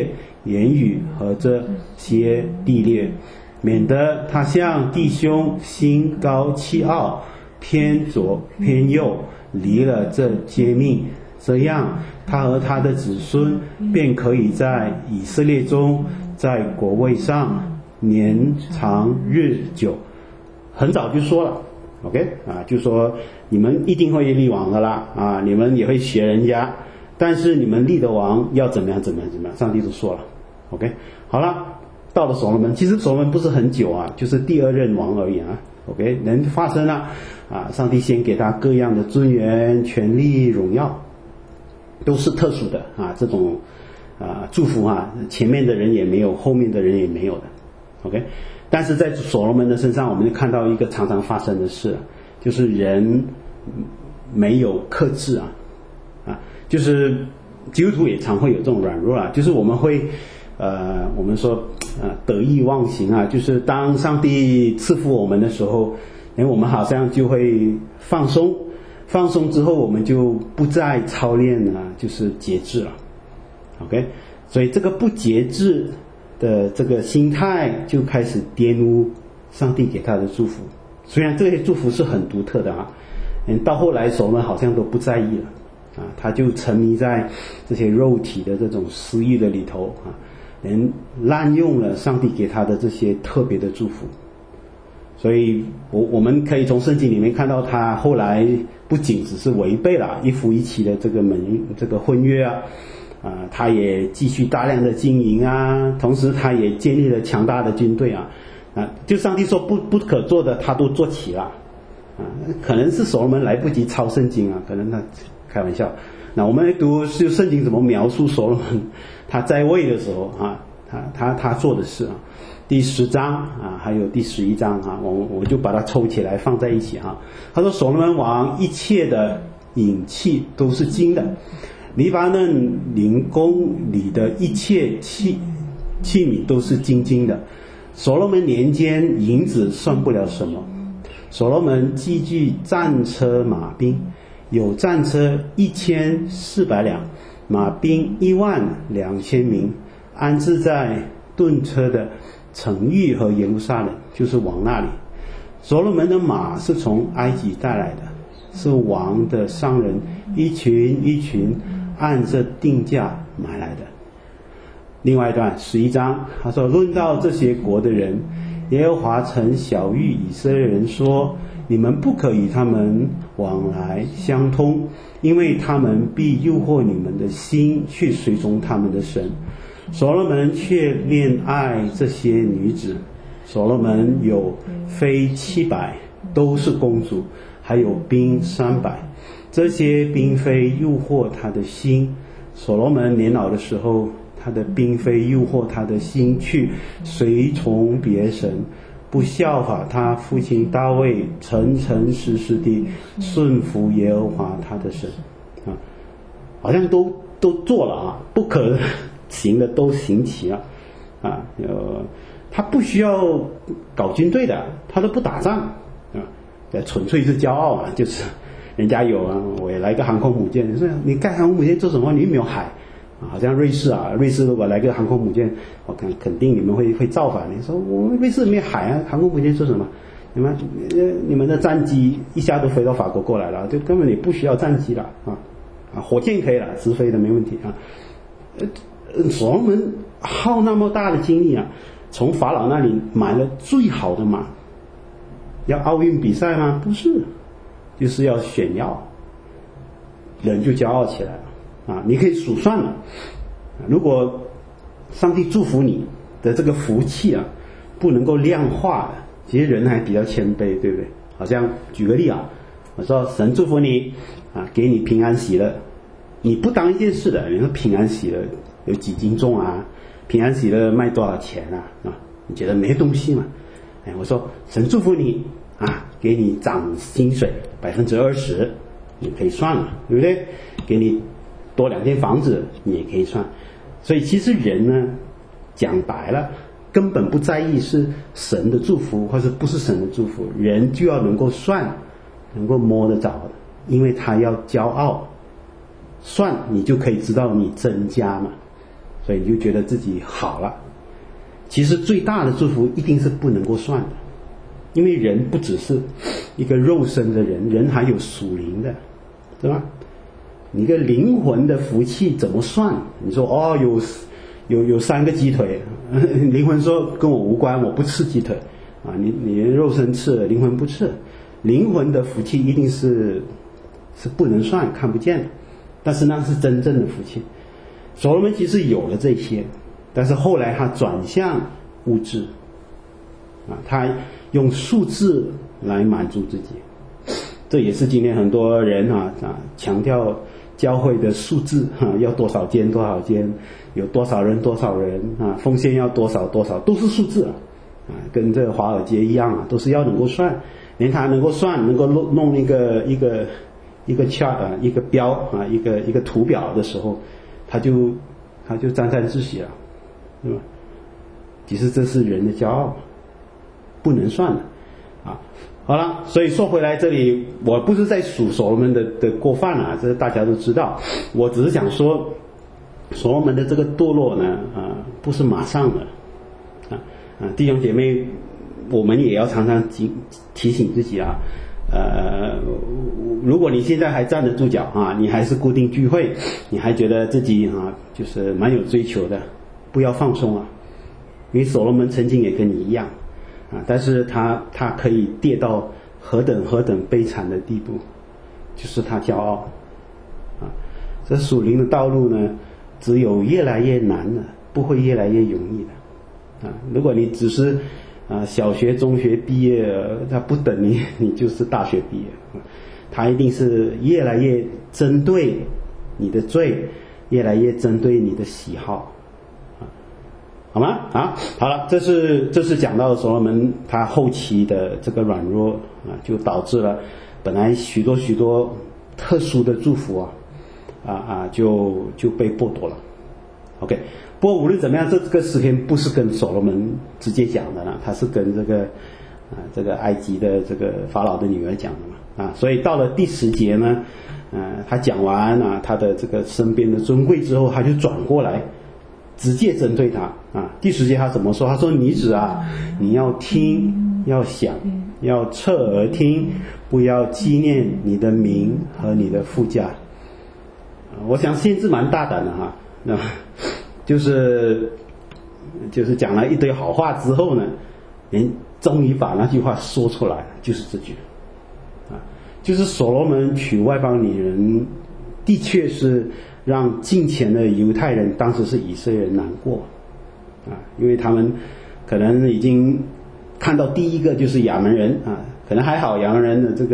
言语和这些地劣，免得他向弟兄心高气傲，偏左偏右，离了这诫命，这样他和他的子孙便可以在以色列中，在国位上年长日久。很早就说了 OK 就说你们一定会立王的啦你们也会学人家，但是你们立的王要怎么样，上帝都说了 OK。 好了，到了所罗门，其实所罗门不是很久就是第2任王而已OK。 人发生了上帝先给他各样的尊严、权力、荣耀，都是特殊的这种祝福前面的人也没有，后面的人也没有的 OK。 但是在所罗门的身上，我们就看到一个常常发生的事，就是人没有克制就是基督徒也常会有这种软弱就是我们会我们说得意忘形就是当上帝赐福我们的时候，我们好像就会放松之后，我们就不再操练就是节制了 OK。 所以这个不节制的这个心态就开始玷污上帝给他的祝福。虽然这些祝福是很独特的到后来所罗门好像都不在意了他就沉迷在这些肉体的这种私欲的里头人滥用了上帝给他的这些特别的祝福。所以我们可以从圣经里面看到，他后来不仅只是违背了一夫一妻的这个婚约他也继续大量的经营同时他也建立了强大的军队就上帝说不可做的他都做起了可能是所罗门来不及抄圣经可能他开玩笑。那我们来读就圣经怎么描述所罗门他在位的时候他做的事第10章还有第11章我就把它抽起来放在一起他说所罗门王一切的引器都是金的，黎巴嫩灵宫里的一切器皿都是金的。所罗门年间银子算不了什么。所罗门积聚战车马兵，有战车1400辆，马兵12000名，安置在盾车的城邑和耶路撒冷，就是王那里。所罗门的马是从埃及带来的，是王的商人一群一群按着定价买来的。另外一段11章他说，论到这些国的人，耶和华曾晓谕以色列人说，你们不可与他们往来相通，因为他们必诱惑你们的心去随从他们的神。所罗门却恋爱这些女子，所罗门有妃700，都是公主，还有兵300，这些嫔妃诱惑他的心。所罗门年老的时候，他的嫔妃诱惑他的心去随从别神，不效法他父亲大卫诚诚实实地顺服耶和华他的神好像都做了不可行的都行齐了他不需要搞军队的，他都不打仗纯粹是骄傲就是人家有我也来个航空母舰，你说你盖航空母舰做什么？你没有海好像瑞士如果来个航空母舰，我肯定你们会造反。你说我瑞士没有海航空母舰做什么？你们的战机一下都飞到法国过来了，就根本也不需要战机了火箭可以了，直飞的没问题所罗门耗那么大的精力从法老那里买了最好的马，要奥运比赛吗？不是，就是要炫耀，人就骄傲起来了你可以数算了，如果上帝祝福你的这个福气不能够量化的，其实人还比较谦卑，对不对？好像举个例我说神祝福你给你平安喜乐，你不当一件事的，你说平安喜乐有几斤重平安喜乐卖多少钱你觉得没东西嘛？我说神祝福你给你涨薪水20%，你可以算了，对不对？给你多2间房子，你也可以算。所以其实人呢，讲白了根本不在意是神的祝福或是不是神的祝福，人就要能够算，能够摸得着的，因为他要骄傲，算你就可以知道你增加嘛所以你就觉得自己好了。其实最大的祝福一定是不能够算的，因为人不只是一个肉身的人，人还有属灵的，对吧？你个灵魂的福气怎么算？你说哦，有3个鸡腿，灵魂说跟我无关，我不吃鸡腿啊。你肉身吃了，灵魂不吃，灵魂的福气一定是不能算，看不见的。但是那是真正的福气。所罗门其实有了这些，但是后来他转向物质啊，他用数字来满足自己。这也是今天很多人强调教会的数字要多少间，有多少人奉献要多少，都是数字跟这个华尔街一样都是要能够算，连他能够算，能够弄一个 chart 一个标一个图表的时候，他就沾沾自喜了，对吧？其实这是人的骄傲，不能算的啊。好了，所以说回来这里，我不是在数所罗门的过犯啊，这大家都知道。我只是想说，所罗门的这个堕落呢，不是马上的弟兄姐妹，我们也要常常提醒自己啊。如果你现在还站得住脚啊，你还是固定聚会，你还觉得自己就是蛮有追求的，不要放松啊。因为所罗门曾经也跟你一样但是他可以跌到何等悲惨的地步，就是他骄傲这属灵的道路呢，只有越来越难了，不会越来越容易的如果你只是小学中学毕业，他不等你就是大学毕业他一定是越来越针对你的罪，越来越针对你的喜好好吗？好了，这是讲到所罗门他后期的这个软弱就导致了本来许多特殊的祝福就被剥夺了。OK， 不过无论怎么样，这个诗篇不是跟所罗门直接讲的了，他是跟这个埃及的这个法老的女儿讲的嘛所以到了第10节呢他讲完他的这个身边的尊贵之后，他就转过来直接针对他第10节他怎么说？他说女子你要听，要想，要侧耳听，不要纪念你的名和你的父家我想先知蛮大胆的就是讲了一堆好话之后呢，终于把那句话说出来，就是这句就是所罗门娶外邦女人的确是让近前的犹太人，当时是以色列人难过因为他们可能已经看到第一个就是亚门人可能还好，亚门人的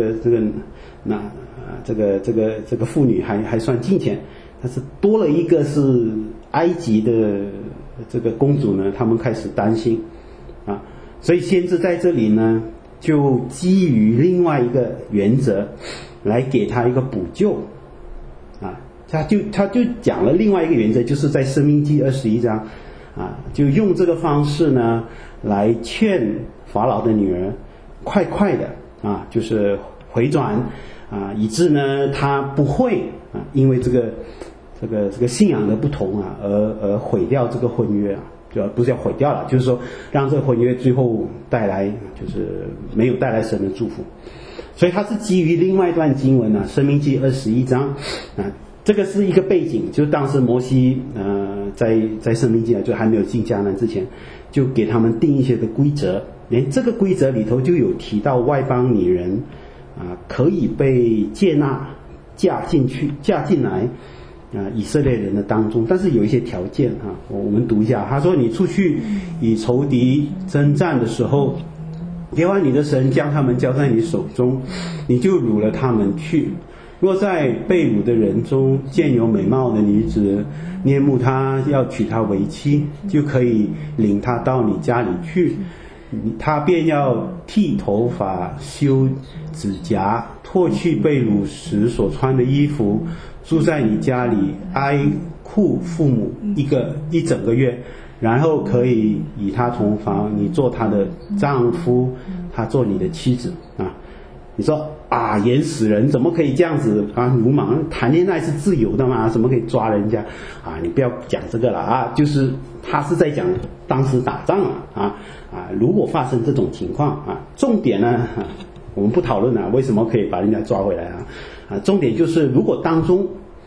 这个妇女还算近前，但是多了一个是埃及的这个公主呢，他们开始担心所以先知在这里呢就基于另外一个原则来给他一个补救他就讲了另外一个原则，就是在申命记21章就用这个方式呢来劝法老的女儿快的就是回转以致呢他不会因为这个信仰的不同而毁掉这个婚约不是要毁掉了，就是说让这个婚约最后带来就是没有带来神的祝福。所以它是基于另外一段经文申命记21章这个是一个背景，就是当时摩西在申命记就还没有进迦南之前，就给他们定一些的规则，连这个规则里头就有提到外邦女人可以被接纳嫁进来以色列人的当中，但是有一些条件我们读一下。他说你出去与仇敌征战的时候，耶和华你的神将他们交在你手中，你就掳了他们去。若在被掳的人中见有美貌的女子，念慕她，要娶她为妻，就可以领她到你家里去，他便要剃头发，修指甲，脱去被掳时所穿的衣服，住在你家里哀哭父母一整个月，然后可以与他同房，你做他的丈夫，他做你的妻子你说啊，演死人怎么可以这样子啊？鲁莽，谈恋爱是自由的嘛，怎么可以抓人家啊？你不要讲这个了啊，就是他是在讲当时打仗啊，如果发生这种情况啊，重点呢，我们不讨论了，为什么可以把人家抓回来啊？重点就是如果当中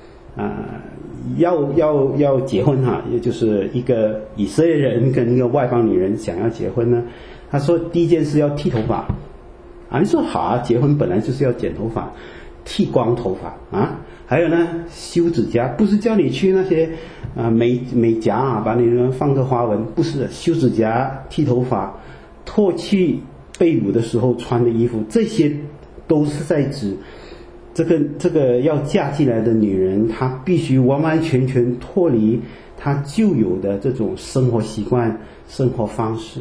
要结婚哈，也就是一个以色列人跟一个外邦女人想要结婚呢，他说第一件事要剃头发啊，你说好啊，结婚本来就是要剪头发，剃光头发啊，还有呢修指甲，不是叫你去那些美甲啊，把你们放个花纹，不是的，修指甲、剃头发、脱去被掳的时候穿的衣服，这些都是在指这个要嫁进来的女人，她必须完完全全脱离她旧有的这种生活习惯、生活方式。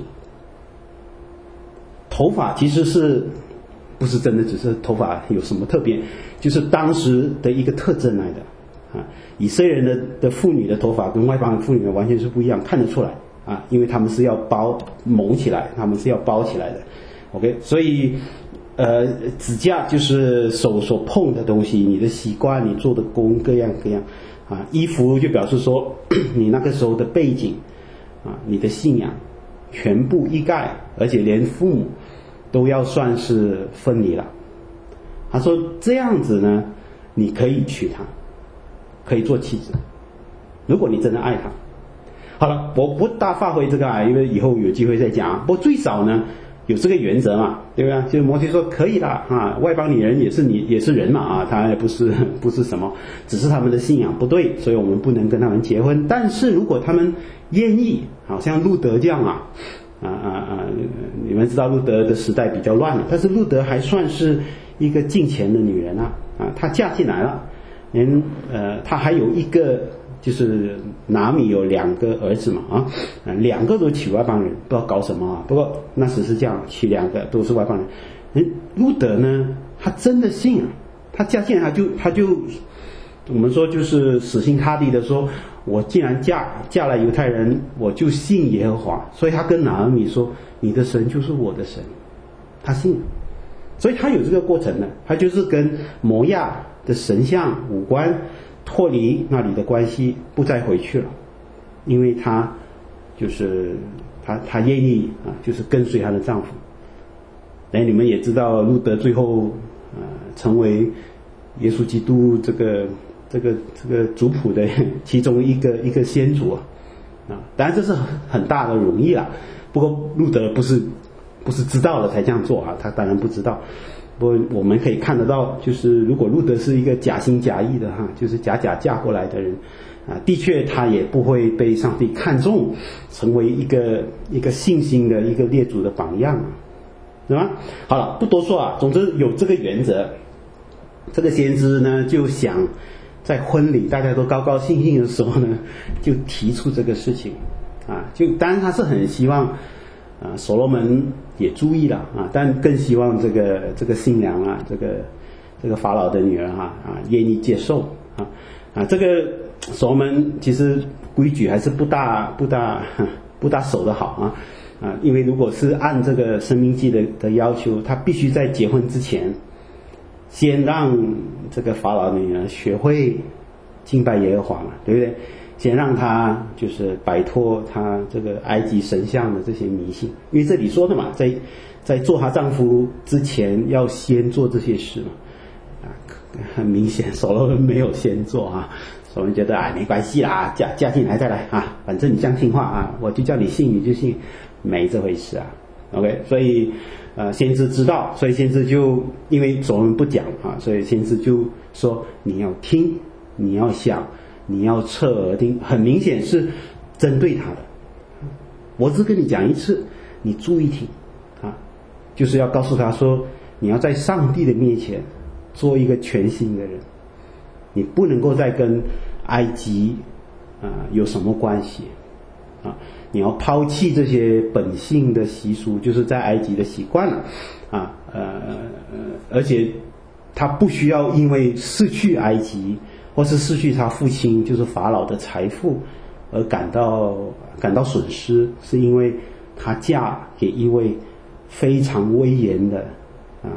头发其实是不是真的只是头发有什么特别，就是当时的一个特征来的啊。以色列人的妇女的头发跟外邦的妇女完全是不一样，看得出来啊，因为他们是要蒙起来，他们是要包起来的。OK， 所以指甲就是手所碰的东西，你的习惯，你做的工，各样各样啊。衣服就表示说你那个时候的背景啊，你的信仰全部一概，而且连父母都要算是分离了。他说这样子呢，你可以娶她，可以做妻子，如果你真的爱她。好了，我不大发挥这个因为以后有机会再讲。不过最少呢有这个原则嘛，对不对？就是摩西说可以啦啊，外邦女人也是人嘛啊，他也不是什么，只是他们的信仰不对，所以我们不能跟他们结婚。但是如果他们愿意，好像路德这样你们知道路德的时代比较乱，但是路德还算是一个敬虔的女人她嫁进来了，她还有一个就是拿米有2个儿子嘛2个都娶外邦人，不知道搞什么不过那时是这样，娶2个都是外邦人。路德呢，他真的信他嫁进来他就我们说就是死心塌地的说，我既然嫁了犹太人，我就信耶和华。所以他跟拿俄米说，你的神就是我的神，他信。所以他有这个过程的，他就是跟摩亚的神像五官脱离那里的关系，不再回去了，因为他就是他愿意就是跟随他的丈夫。你们也知道路德最后成为耶稣基督这个族谱的其中一个先祖当然这是很大的荣誉啦。不过路德不是知道了才这样做他当然不知道。不过我们可以看得到，就是如果路德是一个假心假意的就是假嫁过来的人的确他也不会被上帝看重，成为一个信心的一个列祖的榜样是吧？好了，不多说总之有这个原则。这个先知呢就想在婚礼大家都高高兴兴的时候呢，就提出这个事情就当然他是很希望所罗门也注意了但更希望这个新娘这个法老的女儿愿意接受这个所罗门其实规矩还是不大守得好因为如果是按这个申命记的要求，他必须在结婚之前先让这个法老女儿学会敬拜耶和华嘛，对不对？先让他就是摆脱他这个埃及神像的这些迷信，因为这里说的嘛，在做她丈夫之前要先做这些事嘛很明显所罗门没有先做所罗门觉得没关系啦，嫁进来再来反正你这样听话我就叫你信你就信，没这回事OK， 所以先知知道，所以先知就因为所罗门不讲所以先知就说你要听，你要想，你要侧耳听，很明显是针对他的。我只跟你讲一次，你注意听就是要告诉他说，你要在上帝的面前做一个全新的人，你不能够再跟埃及有什么关系你要抛弃这些本性的习俗，就是在埃及的习惯了而且他不需要因为失去埃及或是失去他父亲就是法老的财富而感到损失，是因为他嫁给一位非常威严的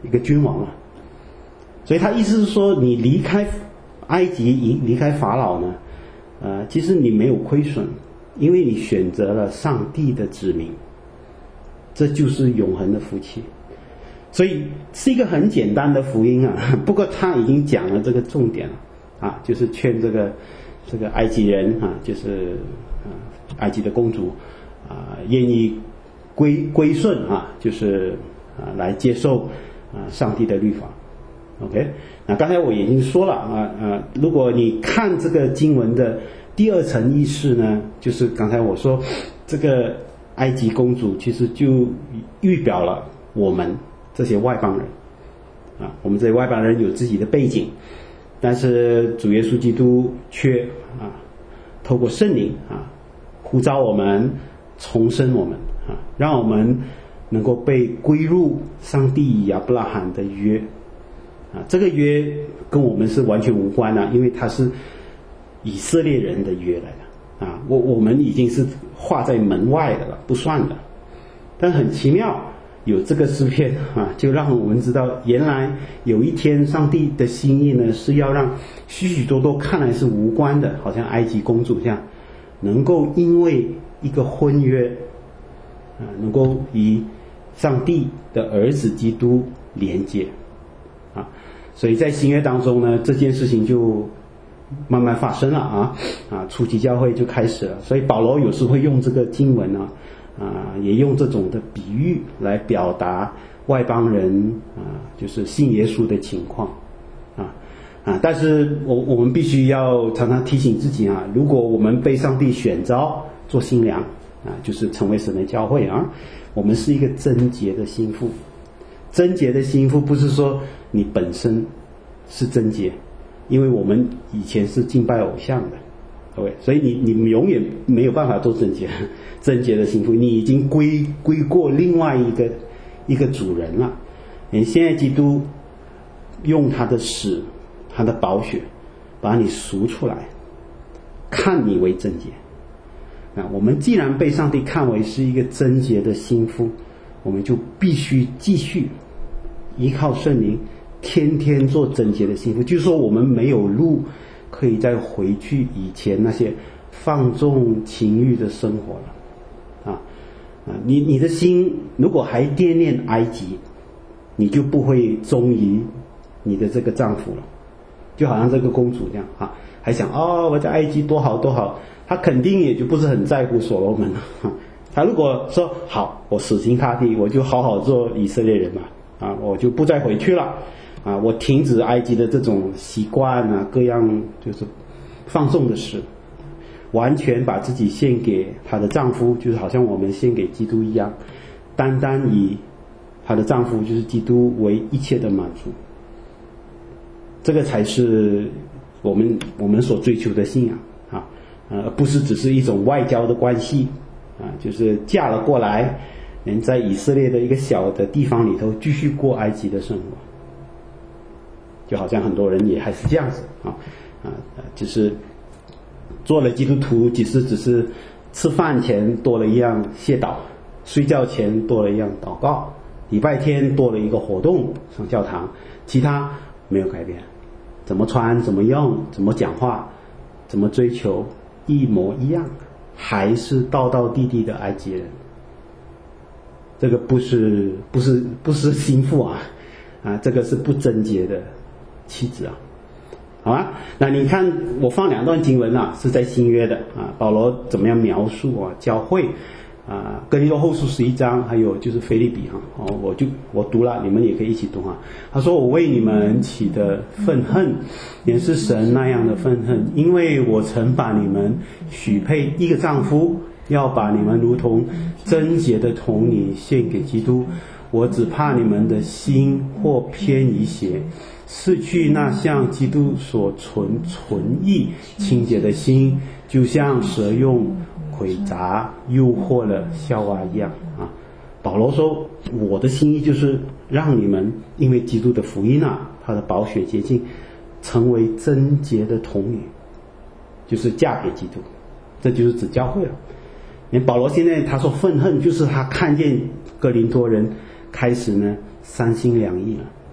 一个君王了。所以他意思是说，你离开埃及，离开法老呢，其实你没有亏损，因为你选择了上帝的子民，这就是永恒的福气。所以是一个很简单的福音啊，不过他已经讲了这个重点了啊，就是劝这个埃及人啊，就是埃及的公主啊，愿意归顺啊，就是来接受上帝的律法。OK， 那刚才我已经说了如果你看这个经文的第二层意思呢，就是刚才我说这个埃及公主其实就预表了我们这些外邦人我们这些外邦人有自己的背景，但是主耶稣基督却透过圣灵呼召我们，重生我们让我们能够被归入上帝与亚伯拉罕的约这个约跟我们是完全无关的，因为它是以色列人的约来的我们已经是划在门外的了，不算的。但很奇妙，有这个诗篇就让我们知道，原来有一天上帝的心意呢，是要让许许多多看来是无关的，好像埃及公主这样，能够因为一个婚约能够与上帝的儿子基督连接所以在新约当中呢，这件事情就慢慢发生了初期教会就开始了。所以保罗有时会用这个经文也用这种的比喻来表达外邦人就是信耶稣的情况但是我们必须要常常提醒自己如果我们被上帝选召做新娘就是成为神的教会我们是一个贞洁的新妇。贞洁的心腹不是说你本身是贞洁，因为我们以前是敬拜偶像的，对不对？所以你永远没有办法做贞洁的心腹，你已经归过另外一个主人了。现在基督用他的死，他的宝血把你赎出来，看你为贞洁。我们既然被上帝看为是一个贞洁的心腹，我们就必须继续依靠圣灵，天天做贞洁的心腹。就是说我们没有路可以再回去以前那些放纵情欲的生活了你的心如果还惦念埃及，你就不会忠于你的这个丈夫了。就好像这个公主这样还想我在埃及多好多好，她肯定也就不是很在乎所罗门了他如果说好，我死心塌地，我就好好做以色列人嘛我就不再回去了我停止埃及的这种习惯各样就是放纵的事，完全把自己献给她的丈夫，就是好像我们献给基督一样，单单以她的丈夫就是基督为一切的满足。这个才是我们所追求的信仰而不是只是一种外交的关系就是嫁了过来，能在以色列的一个小的地方里头继续过埃及的生活，就好像很多人也还是这样子就是做了基督徒，只是吃饭前多了一样谢祷，睡觉前多了一样祷告，礼拜天多了一个活动上教堂，其他没有改变，怎么穿怎么用怎么讲话怎么追求一模一样，还是道道地地的埃及人。这个不是心腹这个是不贞洁的妻子好吧？那你看我放两段经文是在新约的保罗怎么样描述教会哥林多后书11章，还有就是腓立比我读了，你们也可以一起读他说我为你们起的愤恨也是神那样的愤恨，因为我曾把你们许配一个丈夫，要把你们如同贞洁的童女献给基督。我只怕你们的心或偏移些，失去那向基督所纯义清洁的心，就像蛇用诡诈诱惑了夏娃一样保罗说我的心意就是让你们因为基督的福音他的宝血洁净，成为贞洁的童女，就是嫁给基督，这就是指教会了。保罗现在他说愤恨，就是他看见哥林多人开始呢三心两意了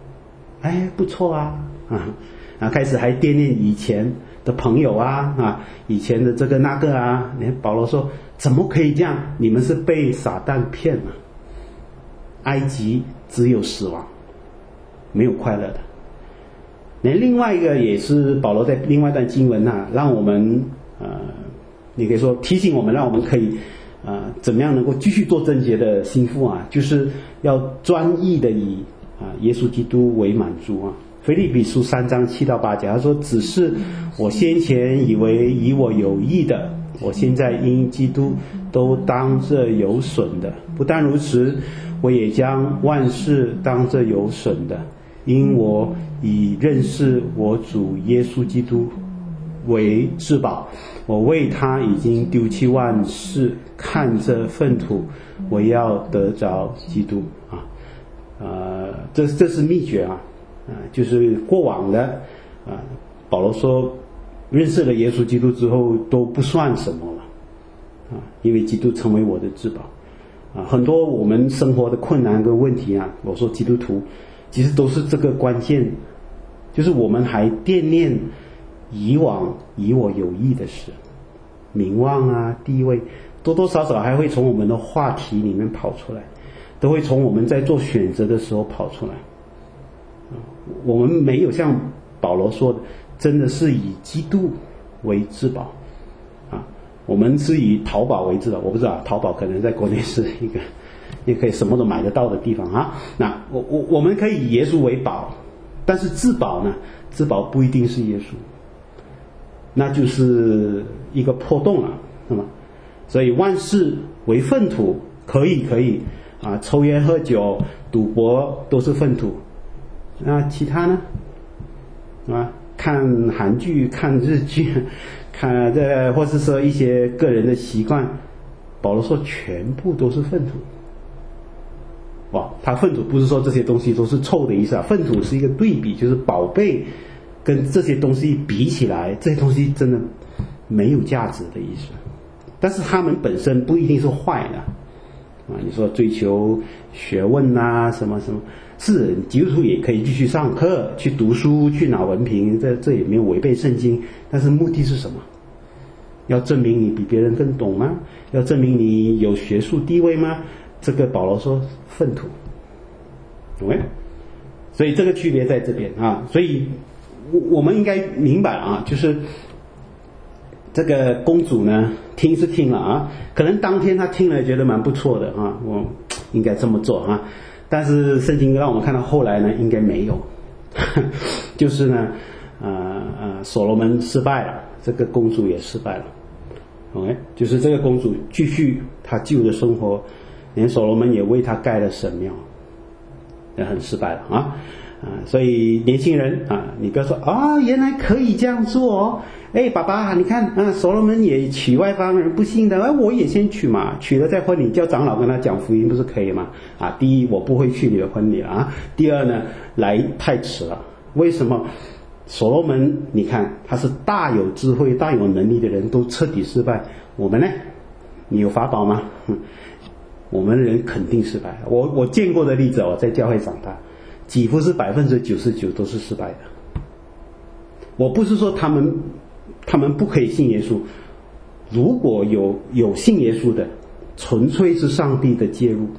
哎，不错啊，开始还惦念以前的朋友啊，以前的这个那个啊。你看保罗说，怎么可以这样？你们是被撒旦骗了。埃及只有死亡，没有快乐的。那另外一个也是保罗在另外一段经文让我们你可以说提醒我们，让我们可以怎么样能够继续做贞洁的心腹就是要专一的以耶稣基督为满足腓立比书3章7到8节，他说：只是我先前以为以我有益的，我现在因基督都当这有损的。不但如此，我也将万事当这有损的，因我以认识我主耶稣基督为至宝。我为他已经丢弃万事，看着粪土，我要得着基督这是秘诀就是过往的保罗说认识了耶稣基督之后都不算什么了因为基督成为我的至宝很多我们生活的困难跟问题我说基督徒其实都是这个关键，就是我们还惦念以往以我有益的事，名望地位，多多少少还会从我们的话题里面跑出来，都会从我们在做选择的时候跑出来我们没有像保罗说的真的是以基督为至宝我们是以淘宝为至宝。我不知道淘宝可能在国内是一个也可以什么都买得到的地方那我们可以以耶稣为宝，但是至宝呢，至宝不一定是耶稣，那就是一个破洞了，是吗？所以万事为粪土，可以抽烟喝酒赌博都是粪土。那其他呢？看韩剧看日剧看或是说一些个人的习惯，保罗说全部都是粪土。他粪土不是说这些东西都是臭的意思粪土是一个对比，就是宝贝跟这些东西比起来，这些东西真的没有价值的意思。但是他们本身不一定是坏的你说追求学问什么什么，是基督徒也可以继续上课去读书去拿文凭，这也没有违背圣经，但是目的是什么？要证明你比别人更懂吗？要证明你有学术地位吗？这个保罗说粪土所以这个区别在这边所以我们应该明白就是这个公主呢听是听了可能当天她听了觉得蛮不错的我应该这么做但是圣经让我们看到后来呢应该没有就是呢所罗门失败了，这个公主也失败了就是这个公主继续她旧的生活，连所罗门也为她盖了神庙，也很失败了所以年轻人你不要说原来可以这样做爸爸你看所罗门也娶外邦人不信的我也先娶嘛，娶了再婚礼叫长老跟他讲福音不是可以吗第一我不会去你的婚礼了第二呢来太迟了。为什么所罗门你看他是大有智慧大有能力的人都彻底失败，我们呢你有法宝吗我们人肯定失败。我见过的例子我在教会长大，几乎是99%都是失败的。我不是说他们不可以信耶稣，如果有信耶稣的，纯粹是上帝的介入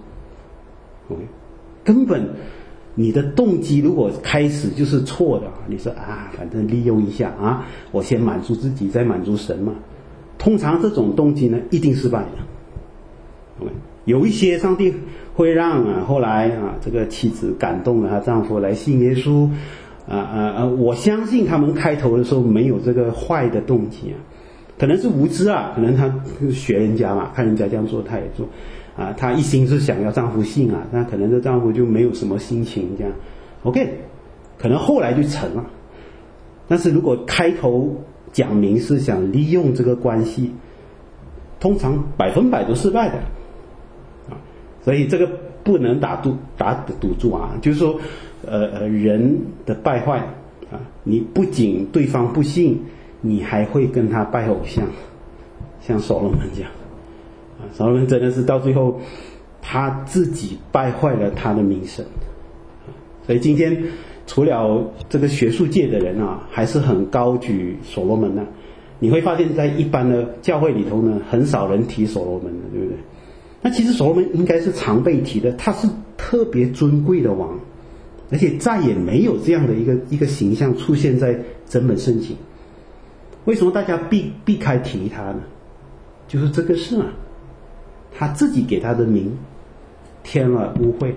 根本你的动机如果开始就是错的你说反正利用一下我先满足自己再满足神嘛，通常这种动机呢一定失败的有一些上帝会让后来这个妻子感动了她丈夫来信耶稣我相信他们开头的时候没有这个坏的动机可能是无知可能他学人家嘛，看人家这样做他也做她一心是想要丈夫信那可能这丈夫就没有什么心情这样 OK， 可能后来就成了。但是如果开头讲明是想利用这个关系，通常100%都失败的所以这个不能打赌注就是说人的败坏你不仅对方不信，你还会跟他拜偶像，像所罗门这样所罗门真的是到最后他自己败坏了他的名声所以今天除了这个学术界的人啊，还是很高举所罗门的。你会发现在一般的教会里头呢，很少人提所罗门的，对不对？那其实所罗门应该是常被提的，他是特别尊贵的王，而且再也没有这样的一个形象出现在整本圣经。为什么大家避开提他呢？就是这个事嘛，他自己给他的名添了污秽。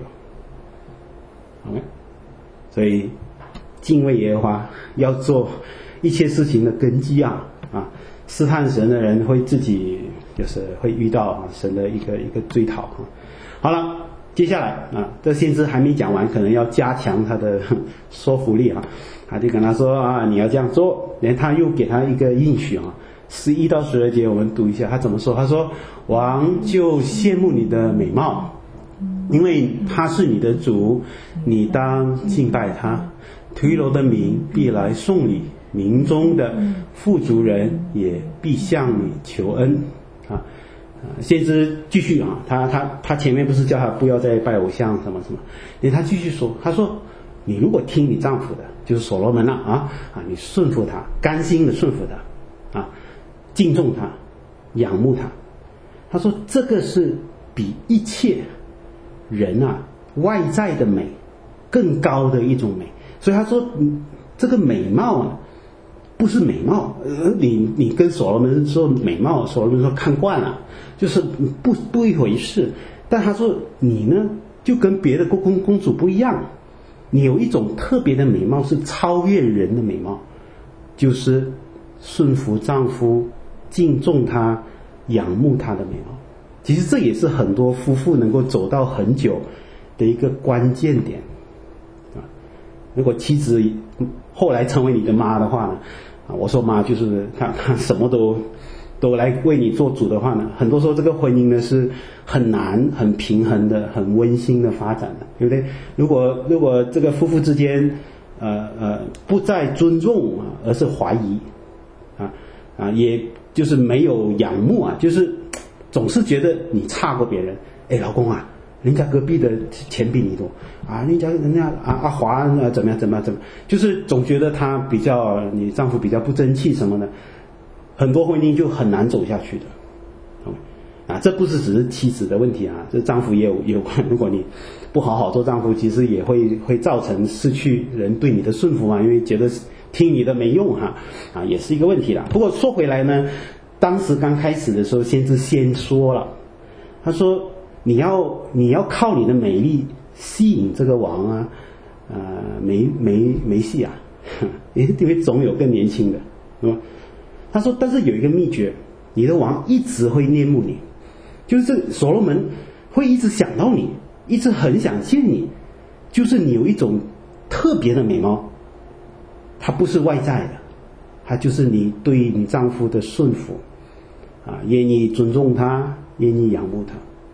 所以敬畏耶和华要做一切事情的根基啊！试探神的人会自己就是会遇到神的一个追讨啊。好了，接下来这先知还没讲完，可能要加强他的说服力啊。他就跟他说你要这样做，然后他又给他一个应许啊。11到12节我们读一下，他怎么说？他说：王就羡慕你的美貌，因为他是你的主，你当敬拜他。推罗的民必来送礼，民中的富足人也必向你求恩啊。先知继续啊，他前面不是叫他不要再拜偶像什么什么，他继续说，他说你如果听你丈夫的，就是所罗门了你顺服他，甘心的顺服他敬重他，仰慕他。他说这个是比一切人外在的美更高的一种美。所以他说这个美貌不是美貌，你跟所罗门说美貌，所罗门说看惯了，就是不一回事。但他说你呢就跟别的公主不一样，你有一种特别的美貌，是超越人的美貌，就是顺服丈夫，敬重他，仰慕他的美貌。其实这也是很多夫妇能够走到很久的一个关键点。如果妻子后来成为你的妈的话呢，我说妈就是她什么都来为你做主的话呢，很多时候这个婚姻呢是很难很平衡的，很温馨的发展的，对不对？如果这个夫妇之间不再尊重而是怀疑也就是没有仰慕就是总是觉得你差过别人。老公人家隔壁的钱比你多人家阿华怎么样，就是总觉得你丈夫比较不争气什么的，很多婚姻就很难走下去的。这不是只是妻子的问题这丈夫也有关。如果你不好好做丈夫，其实也会造成失去人对你的顺服因为觉得听你的没用也是一个问题啦。不过说回来呢，当时刚开始的时候，先知先说了，他说你要靠你的美丽吸引这个王没戏因为总有更年轻的，是吧？他说但是有一个秘诀，你的王一直会恋慕你，就是所罗门会一直想到你，一直很想见你，就是你有一种特别的美貌，它不是外在的，它就是你对你丈夫的顺服愿意尊重他，愿意仰慕他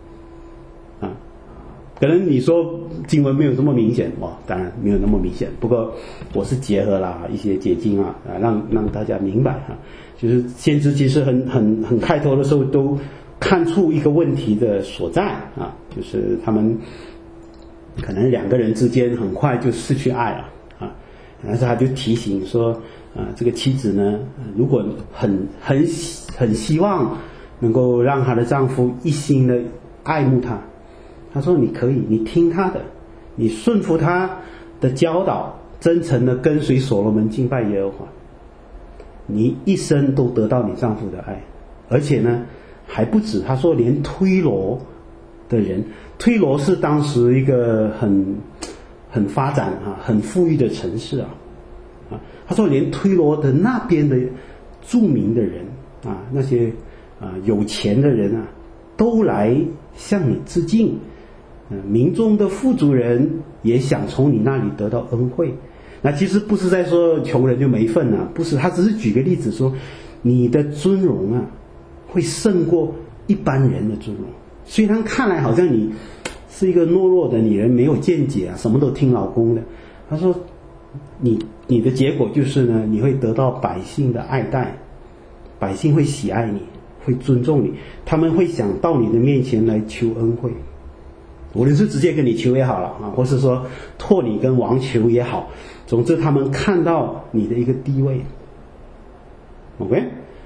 可能你说经文没有这么明显当然没有那么明显，不过我是结合了一些解经让大家明白就是先知其实很开头的时候都看出一个问题的所在就是他们可能两个人之间很快就失去爱了但是他就提醒说这个妻子呢，如果很希望能够让她的丈夫一心的爱慕她，他说你可以，你听他的，你顺服他的教导，真诚的跟随所罗门敬拜耶和华，你一生都得到你丈夫的爱。而且呢还不止，他说连推罗的人，推罗是当时一个很发展很富裕的城市他说连推罗的那边的著名的人那些有钱的人都来向你致敬，民众的富足人也想从你那里得到恩惠。那其实不是在说穷人就没份不是，他只是举个例子说你的尊荣会胜过一般人的尊荣。虽然看来好像你是一个懦弱的女人，没有见解什么都听老公的，他说你的结果就是呢，你会得到百姓的爱戴，百姓会喜爱你，会尊重你，他们会想到你的面前来求恩惠无论是直接跟你求也好了啊，或是说托你跟王求也好，总之他们看到你的一个地位 ，OK，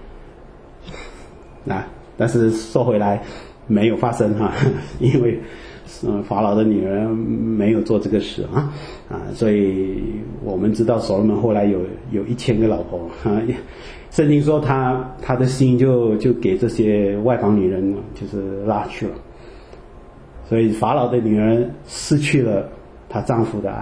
但是说回来没有发生哈，因为法老的女儿没有做这个事啊，所以我们知道所罗门后来有1000个老婆啊，圣经说他的心就给这些外邦女人就是拉去了。所以法老的女儿失去了她丈夫的爱，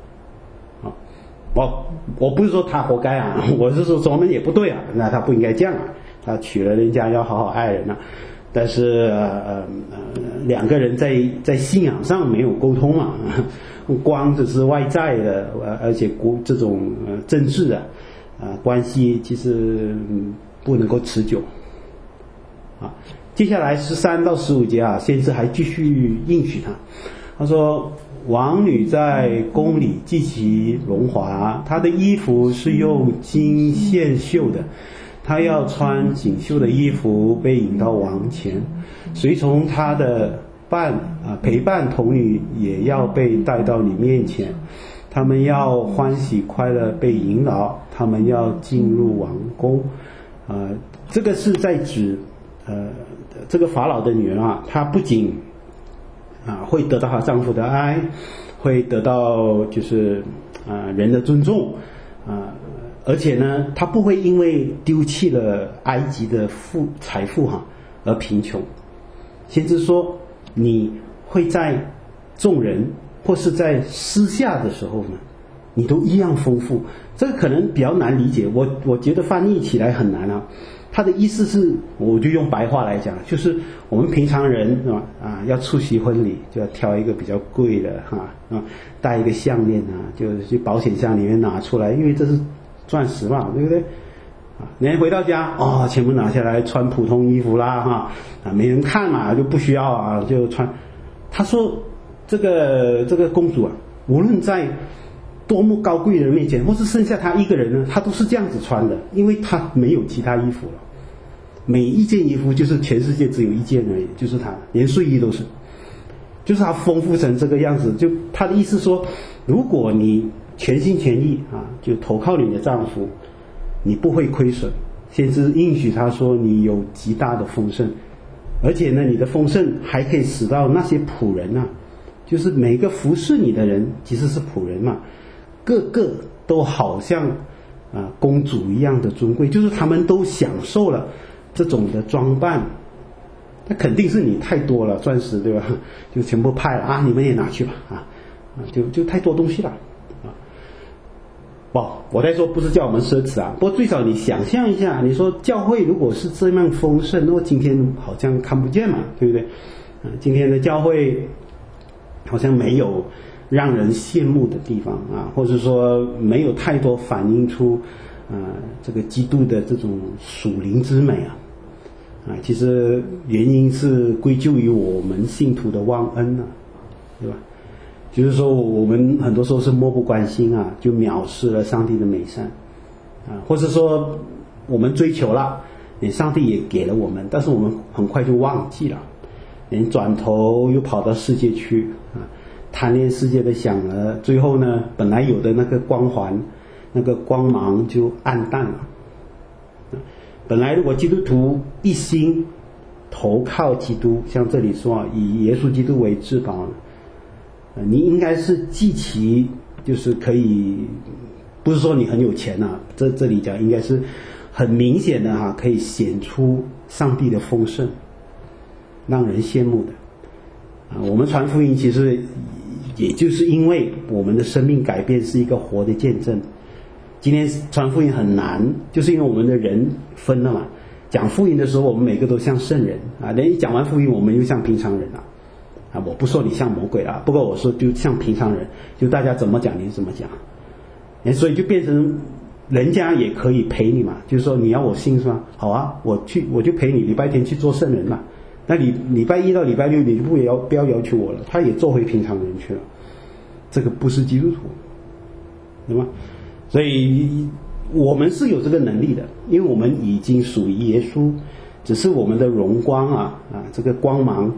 我不是说她活该啊，我是说所罗门也不对啊，那他不应该这样啊，他娶了人家要好好爱人啊，但是两个人在信仰上没有沟通啊，光只是外在的，而且这种政治的关系其实不能够持久啊。接下来13到15节啊，先知还继续应许他说王女在宫里极其荣华，她的衣服是用金线绣的，她要穿锦绣的衣服被引到王前，随从她的陪伴童女也要被带到你面前，他们要欢喜快乐被引导，他们要进入王宫。这个是在指这个法老的女人啊，她不仅会得到她丈夫的爱，会得到就是人的尊重而且呢，她不会因为丢弃了埃及的财富而贫穷。先知说你会在众人或是在私下的时候呢，你都一样丰富。这个可能比较难理解，我觉得翻译起来很难啊。他的意思是，我就用白话来讲，就是我们平常人是吧要出席婚礼，就要挑一个比较贵的戴一个项链就是去保险箱里面拿出来，因为这是钻石嘛，对不对？人回到家全部拿下来穿普通衣服啦没人看嘛，就不需要就穿。他说这个公主无论在多么高贵的人面前，或是剩下她一个人呢，她都是这样子穿的，因为她没有其他衣服了。每一件衣服就是全世界只有一件而已，就是她，连睡衣都是，就是她丰富成这个样子。就她的意思说，如果你全心全意就投靠你的丈夫，你不会亏损。先知应许她说，你有极大的丰盛，而且呢，你的丰盛还可以使到那些仆人就是每个服侍你的人其实是仆人嘛，个个都好像公主一样的尊贵，就是他们都享受了这种的装扮。那肯定是你太多了，钻石对吧？就全部派了你们也拿去吧就太多东西了我在说不是叫我们奢侈不过最少你想象一下，你说教会如果是这样丰盛，那么今天好像看不见嘛，对不对？今天的教会好像没有让人羡慕的地方或者说没有太多反映出这个基督的这种属灵之美其实原因是归咎于我们信徒的忘恩对吧？就是说我们很多时候是漠不关心就藐视了上帝的美善或者说我们追求了，上帝也给了我们，但是我们很快就忘记了，连转头又跑到世界去贪恋世界的享乐，最后呢，本来有的那个光环那个光芒就暗淡了。本来如果基督徒一心投靠基督，像这里说以耶稣基督为至宝，你应该是极其就是可以，不是说你很有钱这里讲应该是很明显的可以显出上帝的丰盛，让人羡慕的我们传福音其实也就是因为我们的生命改变是一个活的见证。今天传福音很难，就是因为我们的人分了嘛。讲福音的时候我们每个都像圣人连一讲完福音我们又像平常人我不说你像魔鬼不过我说就像平常人，就大家怎么讲你怎么讲所以就变成人家也可以陪你嘛，就是说你要我信是吧？好我就陪你礼拜天去做圣人嘛，那你礼拜一到礼拜六你就不要要求我了，他也做回平常人去了，这个不是基督徒，对吗？所以我们是有这个能力的，因为我们已经属于耶稣，只是我们的荣光这个光芒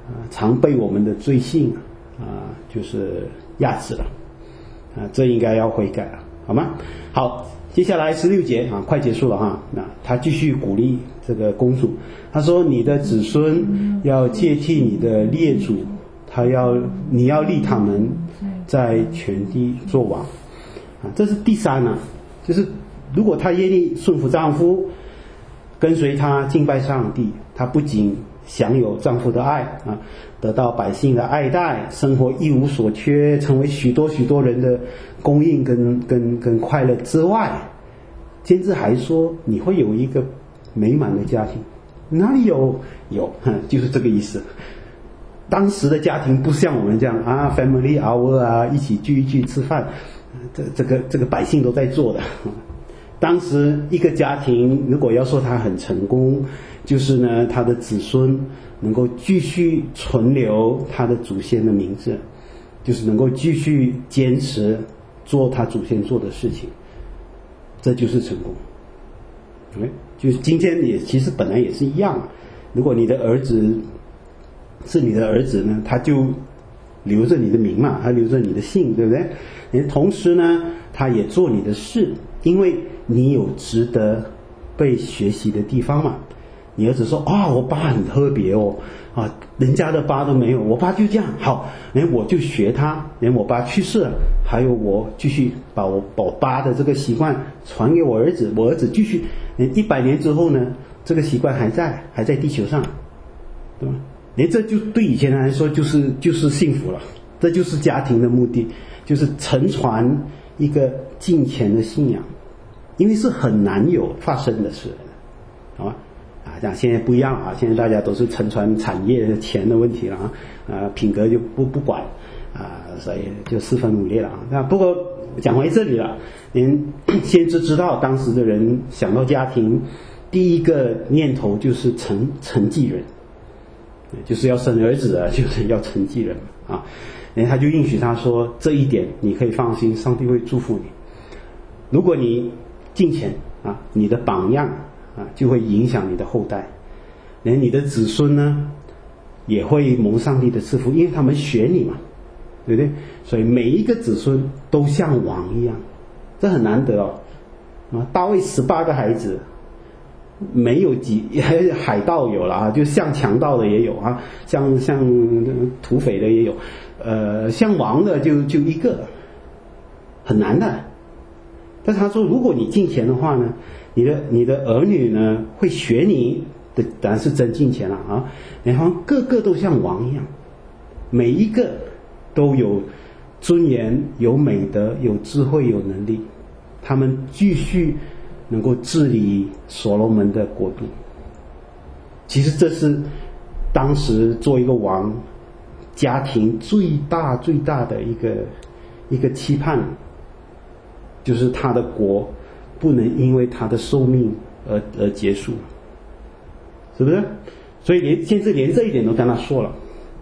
常被我们的罪性就是压制了这应该要悔改了，好吗？好，接下来16节快结束了哈。那他继续鼓励这个公主，他说你的子孙要接替你的列祖，你要立他们在全地做王这是第3就是如果她愿意顺服丈夫，跟随他敬拜上帝，她不仅享有丈夫的爱得到百姓的爱戴，生活一无所缺，成为许多许多人的供应跟快乐之外，先知还说你会有一个美满的家庭。哪里有就是这个意思。当时的家庭不像我们这样family hour 一起聚一聚吃饭，这个百姓都在做的。当时一个家庭如果要说他很成功，就是呢他的子孙能够继续存留他的祖先的名字，就是能够继续坚持做他祖先做的事情，这就是成功。就是今天也其实本来也是一样，如果你的儿子是你的儿子呢，他就留着你的名嘛，他留着你的姓，对不对？同时呢他也做你的事，因为你有值得被学习的地方嘛。你儿子说我爸很特别人家的爸都没有，我爸就这样好，我就学他，我爸去世了，还有我继续把我爸的这个习惯传给我儿子，我儿子继续100年之后呢，这个习惯还在地球上，对吧？这就对以前人来说就是幸福了，这就是家庭的目的，就是承传一个敬虔的信仰，因为是很难有发生的事，好吧？这样现在不一样现在大家都是承传产业的钱的问题了品格就不管所以就四分五裂了那不过讲回这里了，先知道当时的人想到家庭，第一个念头就是承继人，就是要生儿子就是要承继人他就允许他说这一点你可以放心，上帝会祝福你。如果你敬虔你的榜样就会影响你的后代，连你的子孙呢也会蒙上帝的赐福，因为他们学你嘛，对不对？所以每一个子孙都像王一样，这很难得大卫18个孩子，没有海盗有了就像强盗的也有像土匪的也有像王的就一个，很难的。但是他说如果你敬虔的话呢，你的儿女呢会学你的，当然是真敬虔了然后个个都像王一样，每一个都有尊严，有美德，有智慧，有能力，他们继续能够治理所罗门的国度。其实这是当时做一个王家庭最大的一个期盼，就是他的国不能因为他的寿命而结束，是不是？所以先知连这一点都跟他说了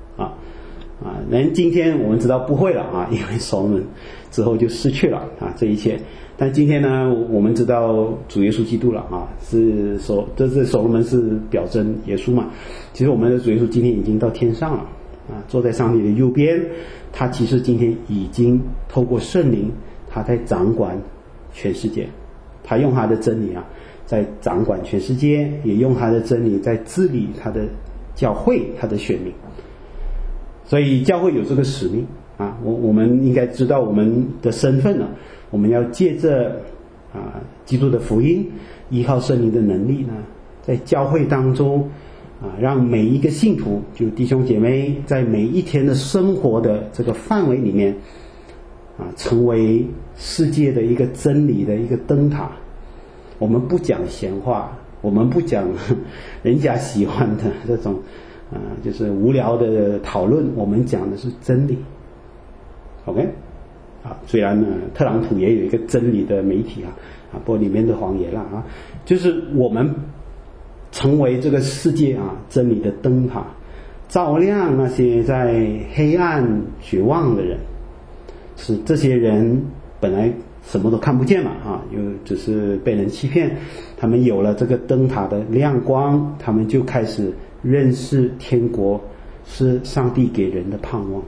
今天我们知道不会了因为所罗门之后就失去了这一切。但今天呢我们知道主耶稣基督了这是所罗门是表征耶稣嘛。其实我们的主耶稣今天已经到天上了坐在上帝的右边，他其实今天已经透过圣灵，他在掌管全世界，他用他的真理在掌管全世界，也用他的真理在治理他的教会，他的选民。所以教会有这个使命我们应该知道我们的身份了，我们要借着基督的福音，依靠圣灵的能力呢，在教会当中让每一个信徒，就弟兄姐妹，在每一天的生活的这个范围里面成为世界的一个真理的一个灯塔。我们不讲闲话，我们不讲人家喜欢的这种就是无聊的讨论，我们讲的是真理。 OK 虽然呢特朗普也有一个真理的媒体不过里面的谎言了就是我们成为这个世界真理的灯塔，照亮那些在黑暗绝望的人，使这些人本来什么都看不见嘛又只是被人欺骗，他们有了这个灯塔的亮光，他们就开始认识天国是上帝给人的盼望。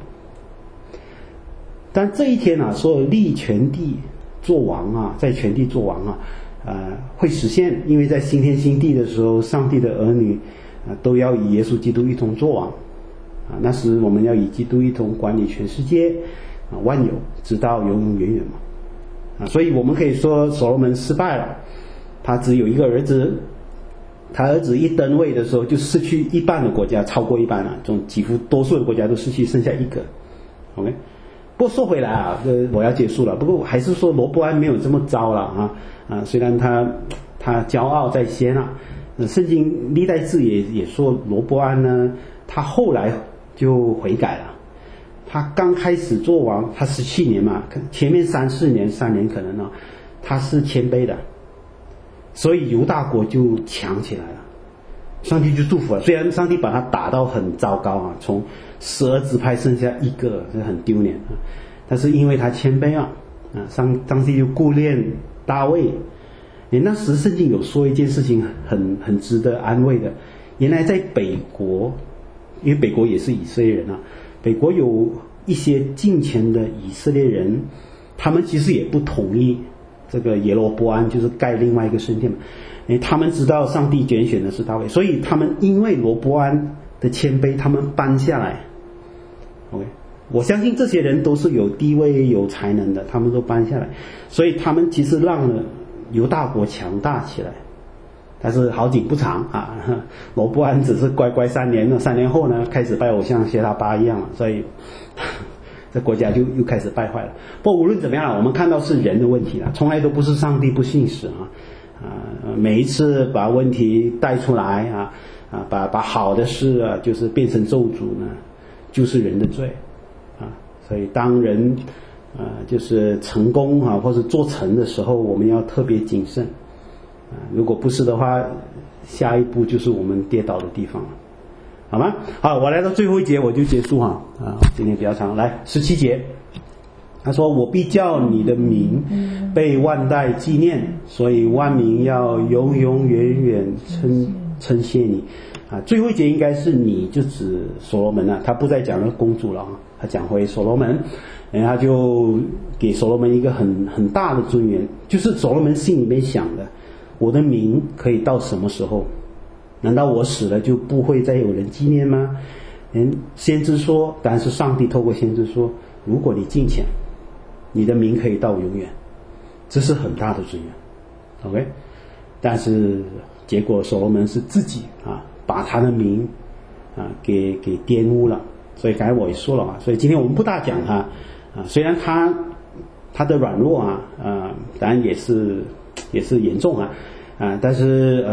但这一天啊，所有立全地做王啊，在全地做王啊，会实现，因为在新天新地的时候，上帝的儿女都要以耶稣基督一同做王啊。那时我们要以基督一同管理全世界万有，直到永永远远嘛。所以我们可以说所罗门失败了，他只有一个儿子，他儿子一登位的时候就失去一半的国家，超过一半了，这种几乎多数的国家都失去，剩下一个。OK。不过说回来啊，我要结束了。不过还是说罗波安没有这么糟了虽然他骄傲在先啊，圣经历代志也说罗波安呢，他后来就悔改了。他刚开始做王，他17年嘛，前面3年可能他是谦卑的，所以犹大国就强起来了，上帝就祝福了。虽然上帝把他打到很糟糕啊，从12支派剩下一个，这很丢脸但是因为他谦卑上帝就顾念大卫。那时圣经有说一件事情很值得安慰的，原来在北国，因为北国也是以色列人北国有一些敬虔的以色列人，他们其实也不同意这个耶罗波安就是盖另外一个圣殿嘛。他们知道上帝拣选的是大卫，所以他们因为罗波安的谦卑，他们搬下来。OK， 我相信这些人都是有地位有才能的，他们都搬下来，所以他们其实让了犹大国强大起来。但是好景不长罗波安只是乖乖3年了，3年后呢开始拜偶像，学他爸一样了，所以这国家就又开始败坏了。不过无论怎么样，我们看到是人的问题了，从来都不是上帝不信实每一次把问题带出来把好的事就是变成咒诅呢，就是人的罪所以当人就是成功或者做成的时候，我们要特别谨慎如果不是的话，下一步就是我们跌倒的地方了，好吗？好，我来到最后一节我就结束今天比较长，来17节，他说我必叫你的名被万代纪念，所以万民要永永远远称谢你最后一节应该是你就指所罗门他不再讲那个公主了他讲回所罗门，他就给所罗门一个很大的尊严，就是所罗门心里面想的，我的名可以到什么时候？难道我死了就不会再有人纪念吗？先知说，当然是上帝透过先知说，如果你敬虔，你的名可以到永远，这是很大的尊严 OK。 但是结果所罗门是自己把他的名给玷污了，所以刚才我也说了所以今天我们不大讲他虽然他的软弱当然也是严重但是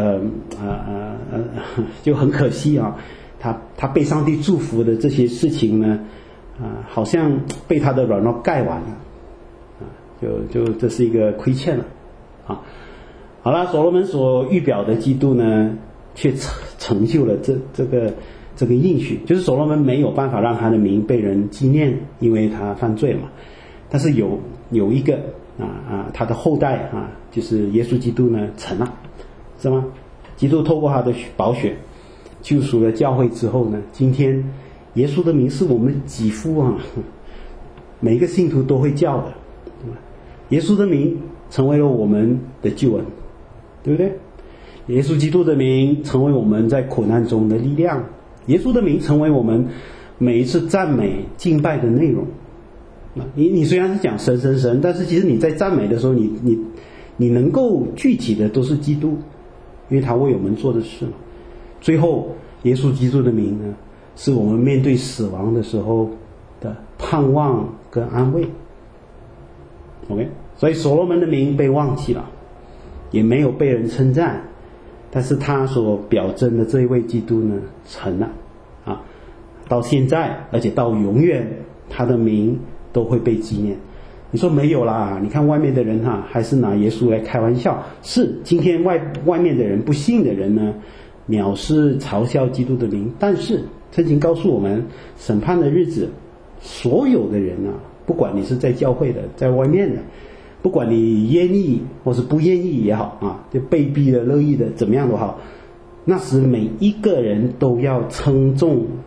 就很可惜他被上帝祝福的这些事情呢好像被他的软弱盖完了就这是一个亏欠了好了，所罗门所预表的基督呢却成就了这个应许，就是所罗门没有办法让他的名被人纪念，因为他犯罪了嘛。但是有一个他的后代就是耶稣基督呢成了，是吗？基督透过他的宝血救赎了教会之后呢，今天耶稣的名是我们几乎每个信徒都会叫的，耶稣的名成为了我们的救恩，对不对？耶稣基督的名成为我们在苦难中的力量，耶稣的名成为我们每一次赞美敬拜的内容。你虽然是讲神神神，但是其实你在赞美的时候，你能够具体的都是基督，因为他为我们做的事嘛。最后耶稣基督的名呢，是我们面对死亡的时候的盼望跟安慰。 OK， 所以所罗门的名被忘记了，也没有被人称赞，但是他所表征的这一位基督呢成了到现在而且到永远，他的名都会被纪念。你说没有啦，你看外面的人还是拿耶稣来开玩笑。是今天外面的人不信的人呢藐视嘲笑基督的名，但是圣经告诉我们，审判的日子，所有的人不管你是在教会的在外面的，不管你愿意或是不愿意也好就被逼的乐意的怎么样都好，那时每一个人都要称重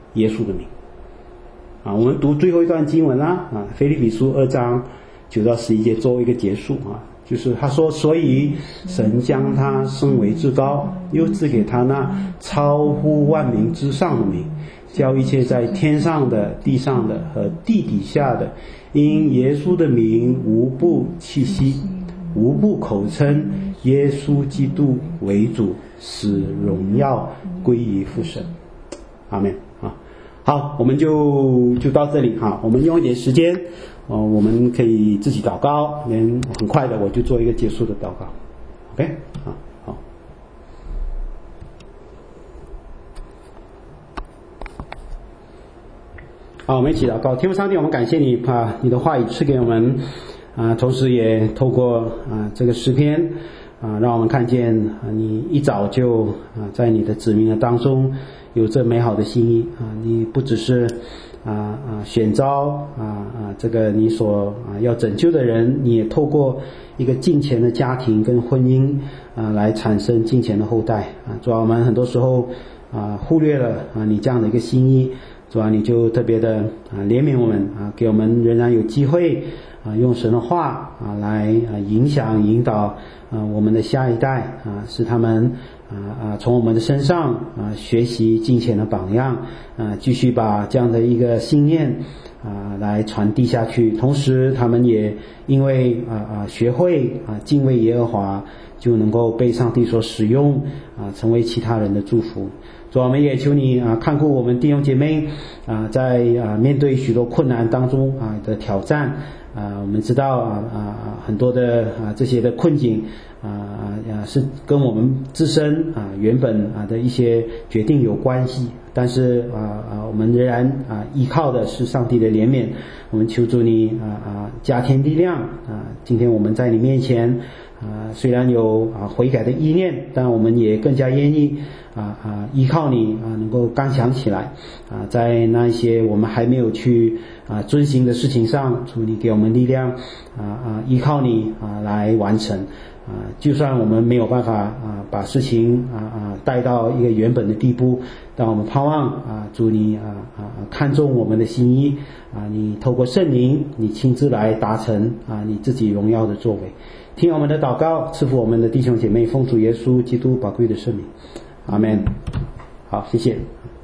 耶稣的名。啊，我们读最后一段经文啦，啊，腓立比书2章9到11节做一个结束啊，就是他说，所以神将他升为至高，又赐给他那超乎万民之上的名，叫一切在天上的、地上的和地底下的，因耶稣的名无不气息，无不口称耶稣基督为主，使荣耀归于父神。阿们。好，我们就到这里哈。我们用一点时间，我们可以自己祷告，很快的我就做一个结束的祷告。OK， 好。好，我们一起祷告。天父上帝，我们感谢你，把你的话语赐给我们，同时也透过这个诗篇，让我们看见你一早就在你的子民的当中有这美好的心意你不只是选召这个你所要拯救的人，你也透过一个敬虔的家庭跟婚姻来产生敬虔的后代主要我们很多时候忽略了你这样的一个心意，主要你就特别的怜悯我们给我们仍然有机会用神的话来影响引导我们的下一代使他们从我们的身上学习敬虔的榜样继续把这样的一个信念来传递下去，同时他们也因为学会敬畏耶和华，就能够被上帝所使用成为其他人的祝福。主，我们也求你看顾我们弟兄姐妹在面对许多困难当中的挑战我们知道很多的这些的困境是跟我们自身原本的一些决定有关系，但是我们仍然依靠的是上帝的怜悯。我们求主你加添力量今天我们在你面前虽然有悔改的意念，但我们也更加愿意依靠你能够刚强起来在那一些我们还没有去遵行的事情上，求你给我们力量依靠你来完成就算我们没有办法把事情带到一个原本的地步，但我们盼望主你看重我们的心意你透过圣灵你亲自来达成你自己荣耀的作为。听我们的祷告，赐福我们的弟兄姐妹，奉主耶稣基督宝贵的圣名，阿们。好，谢谢。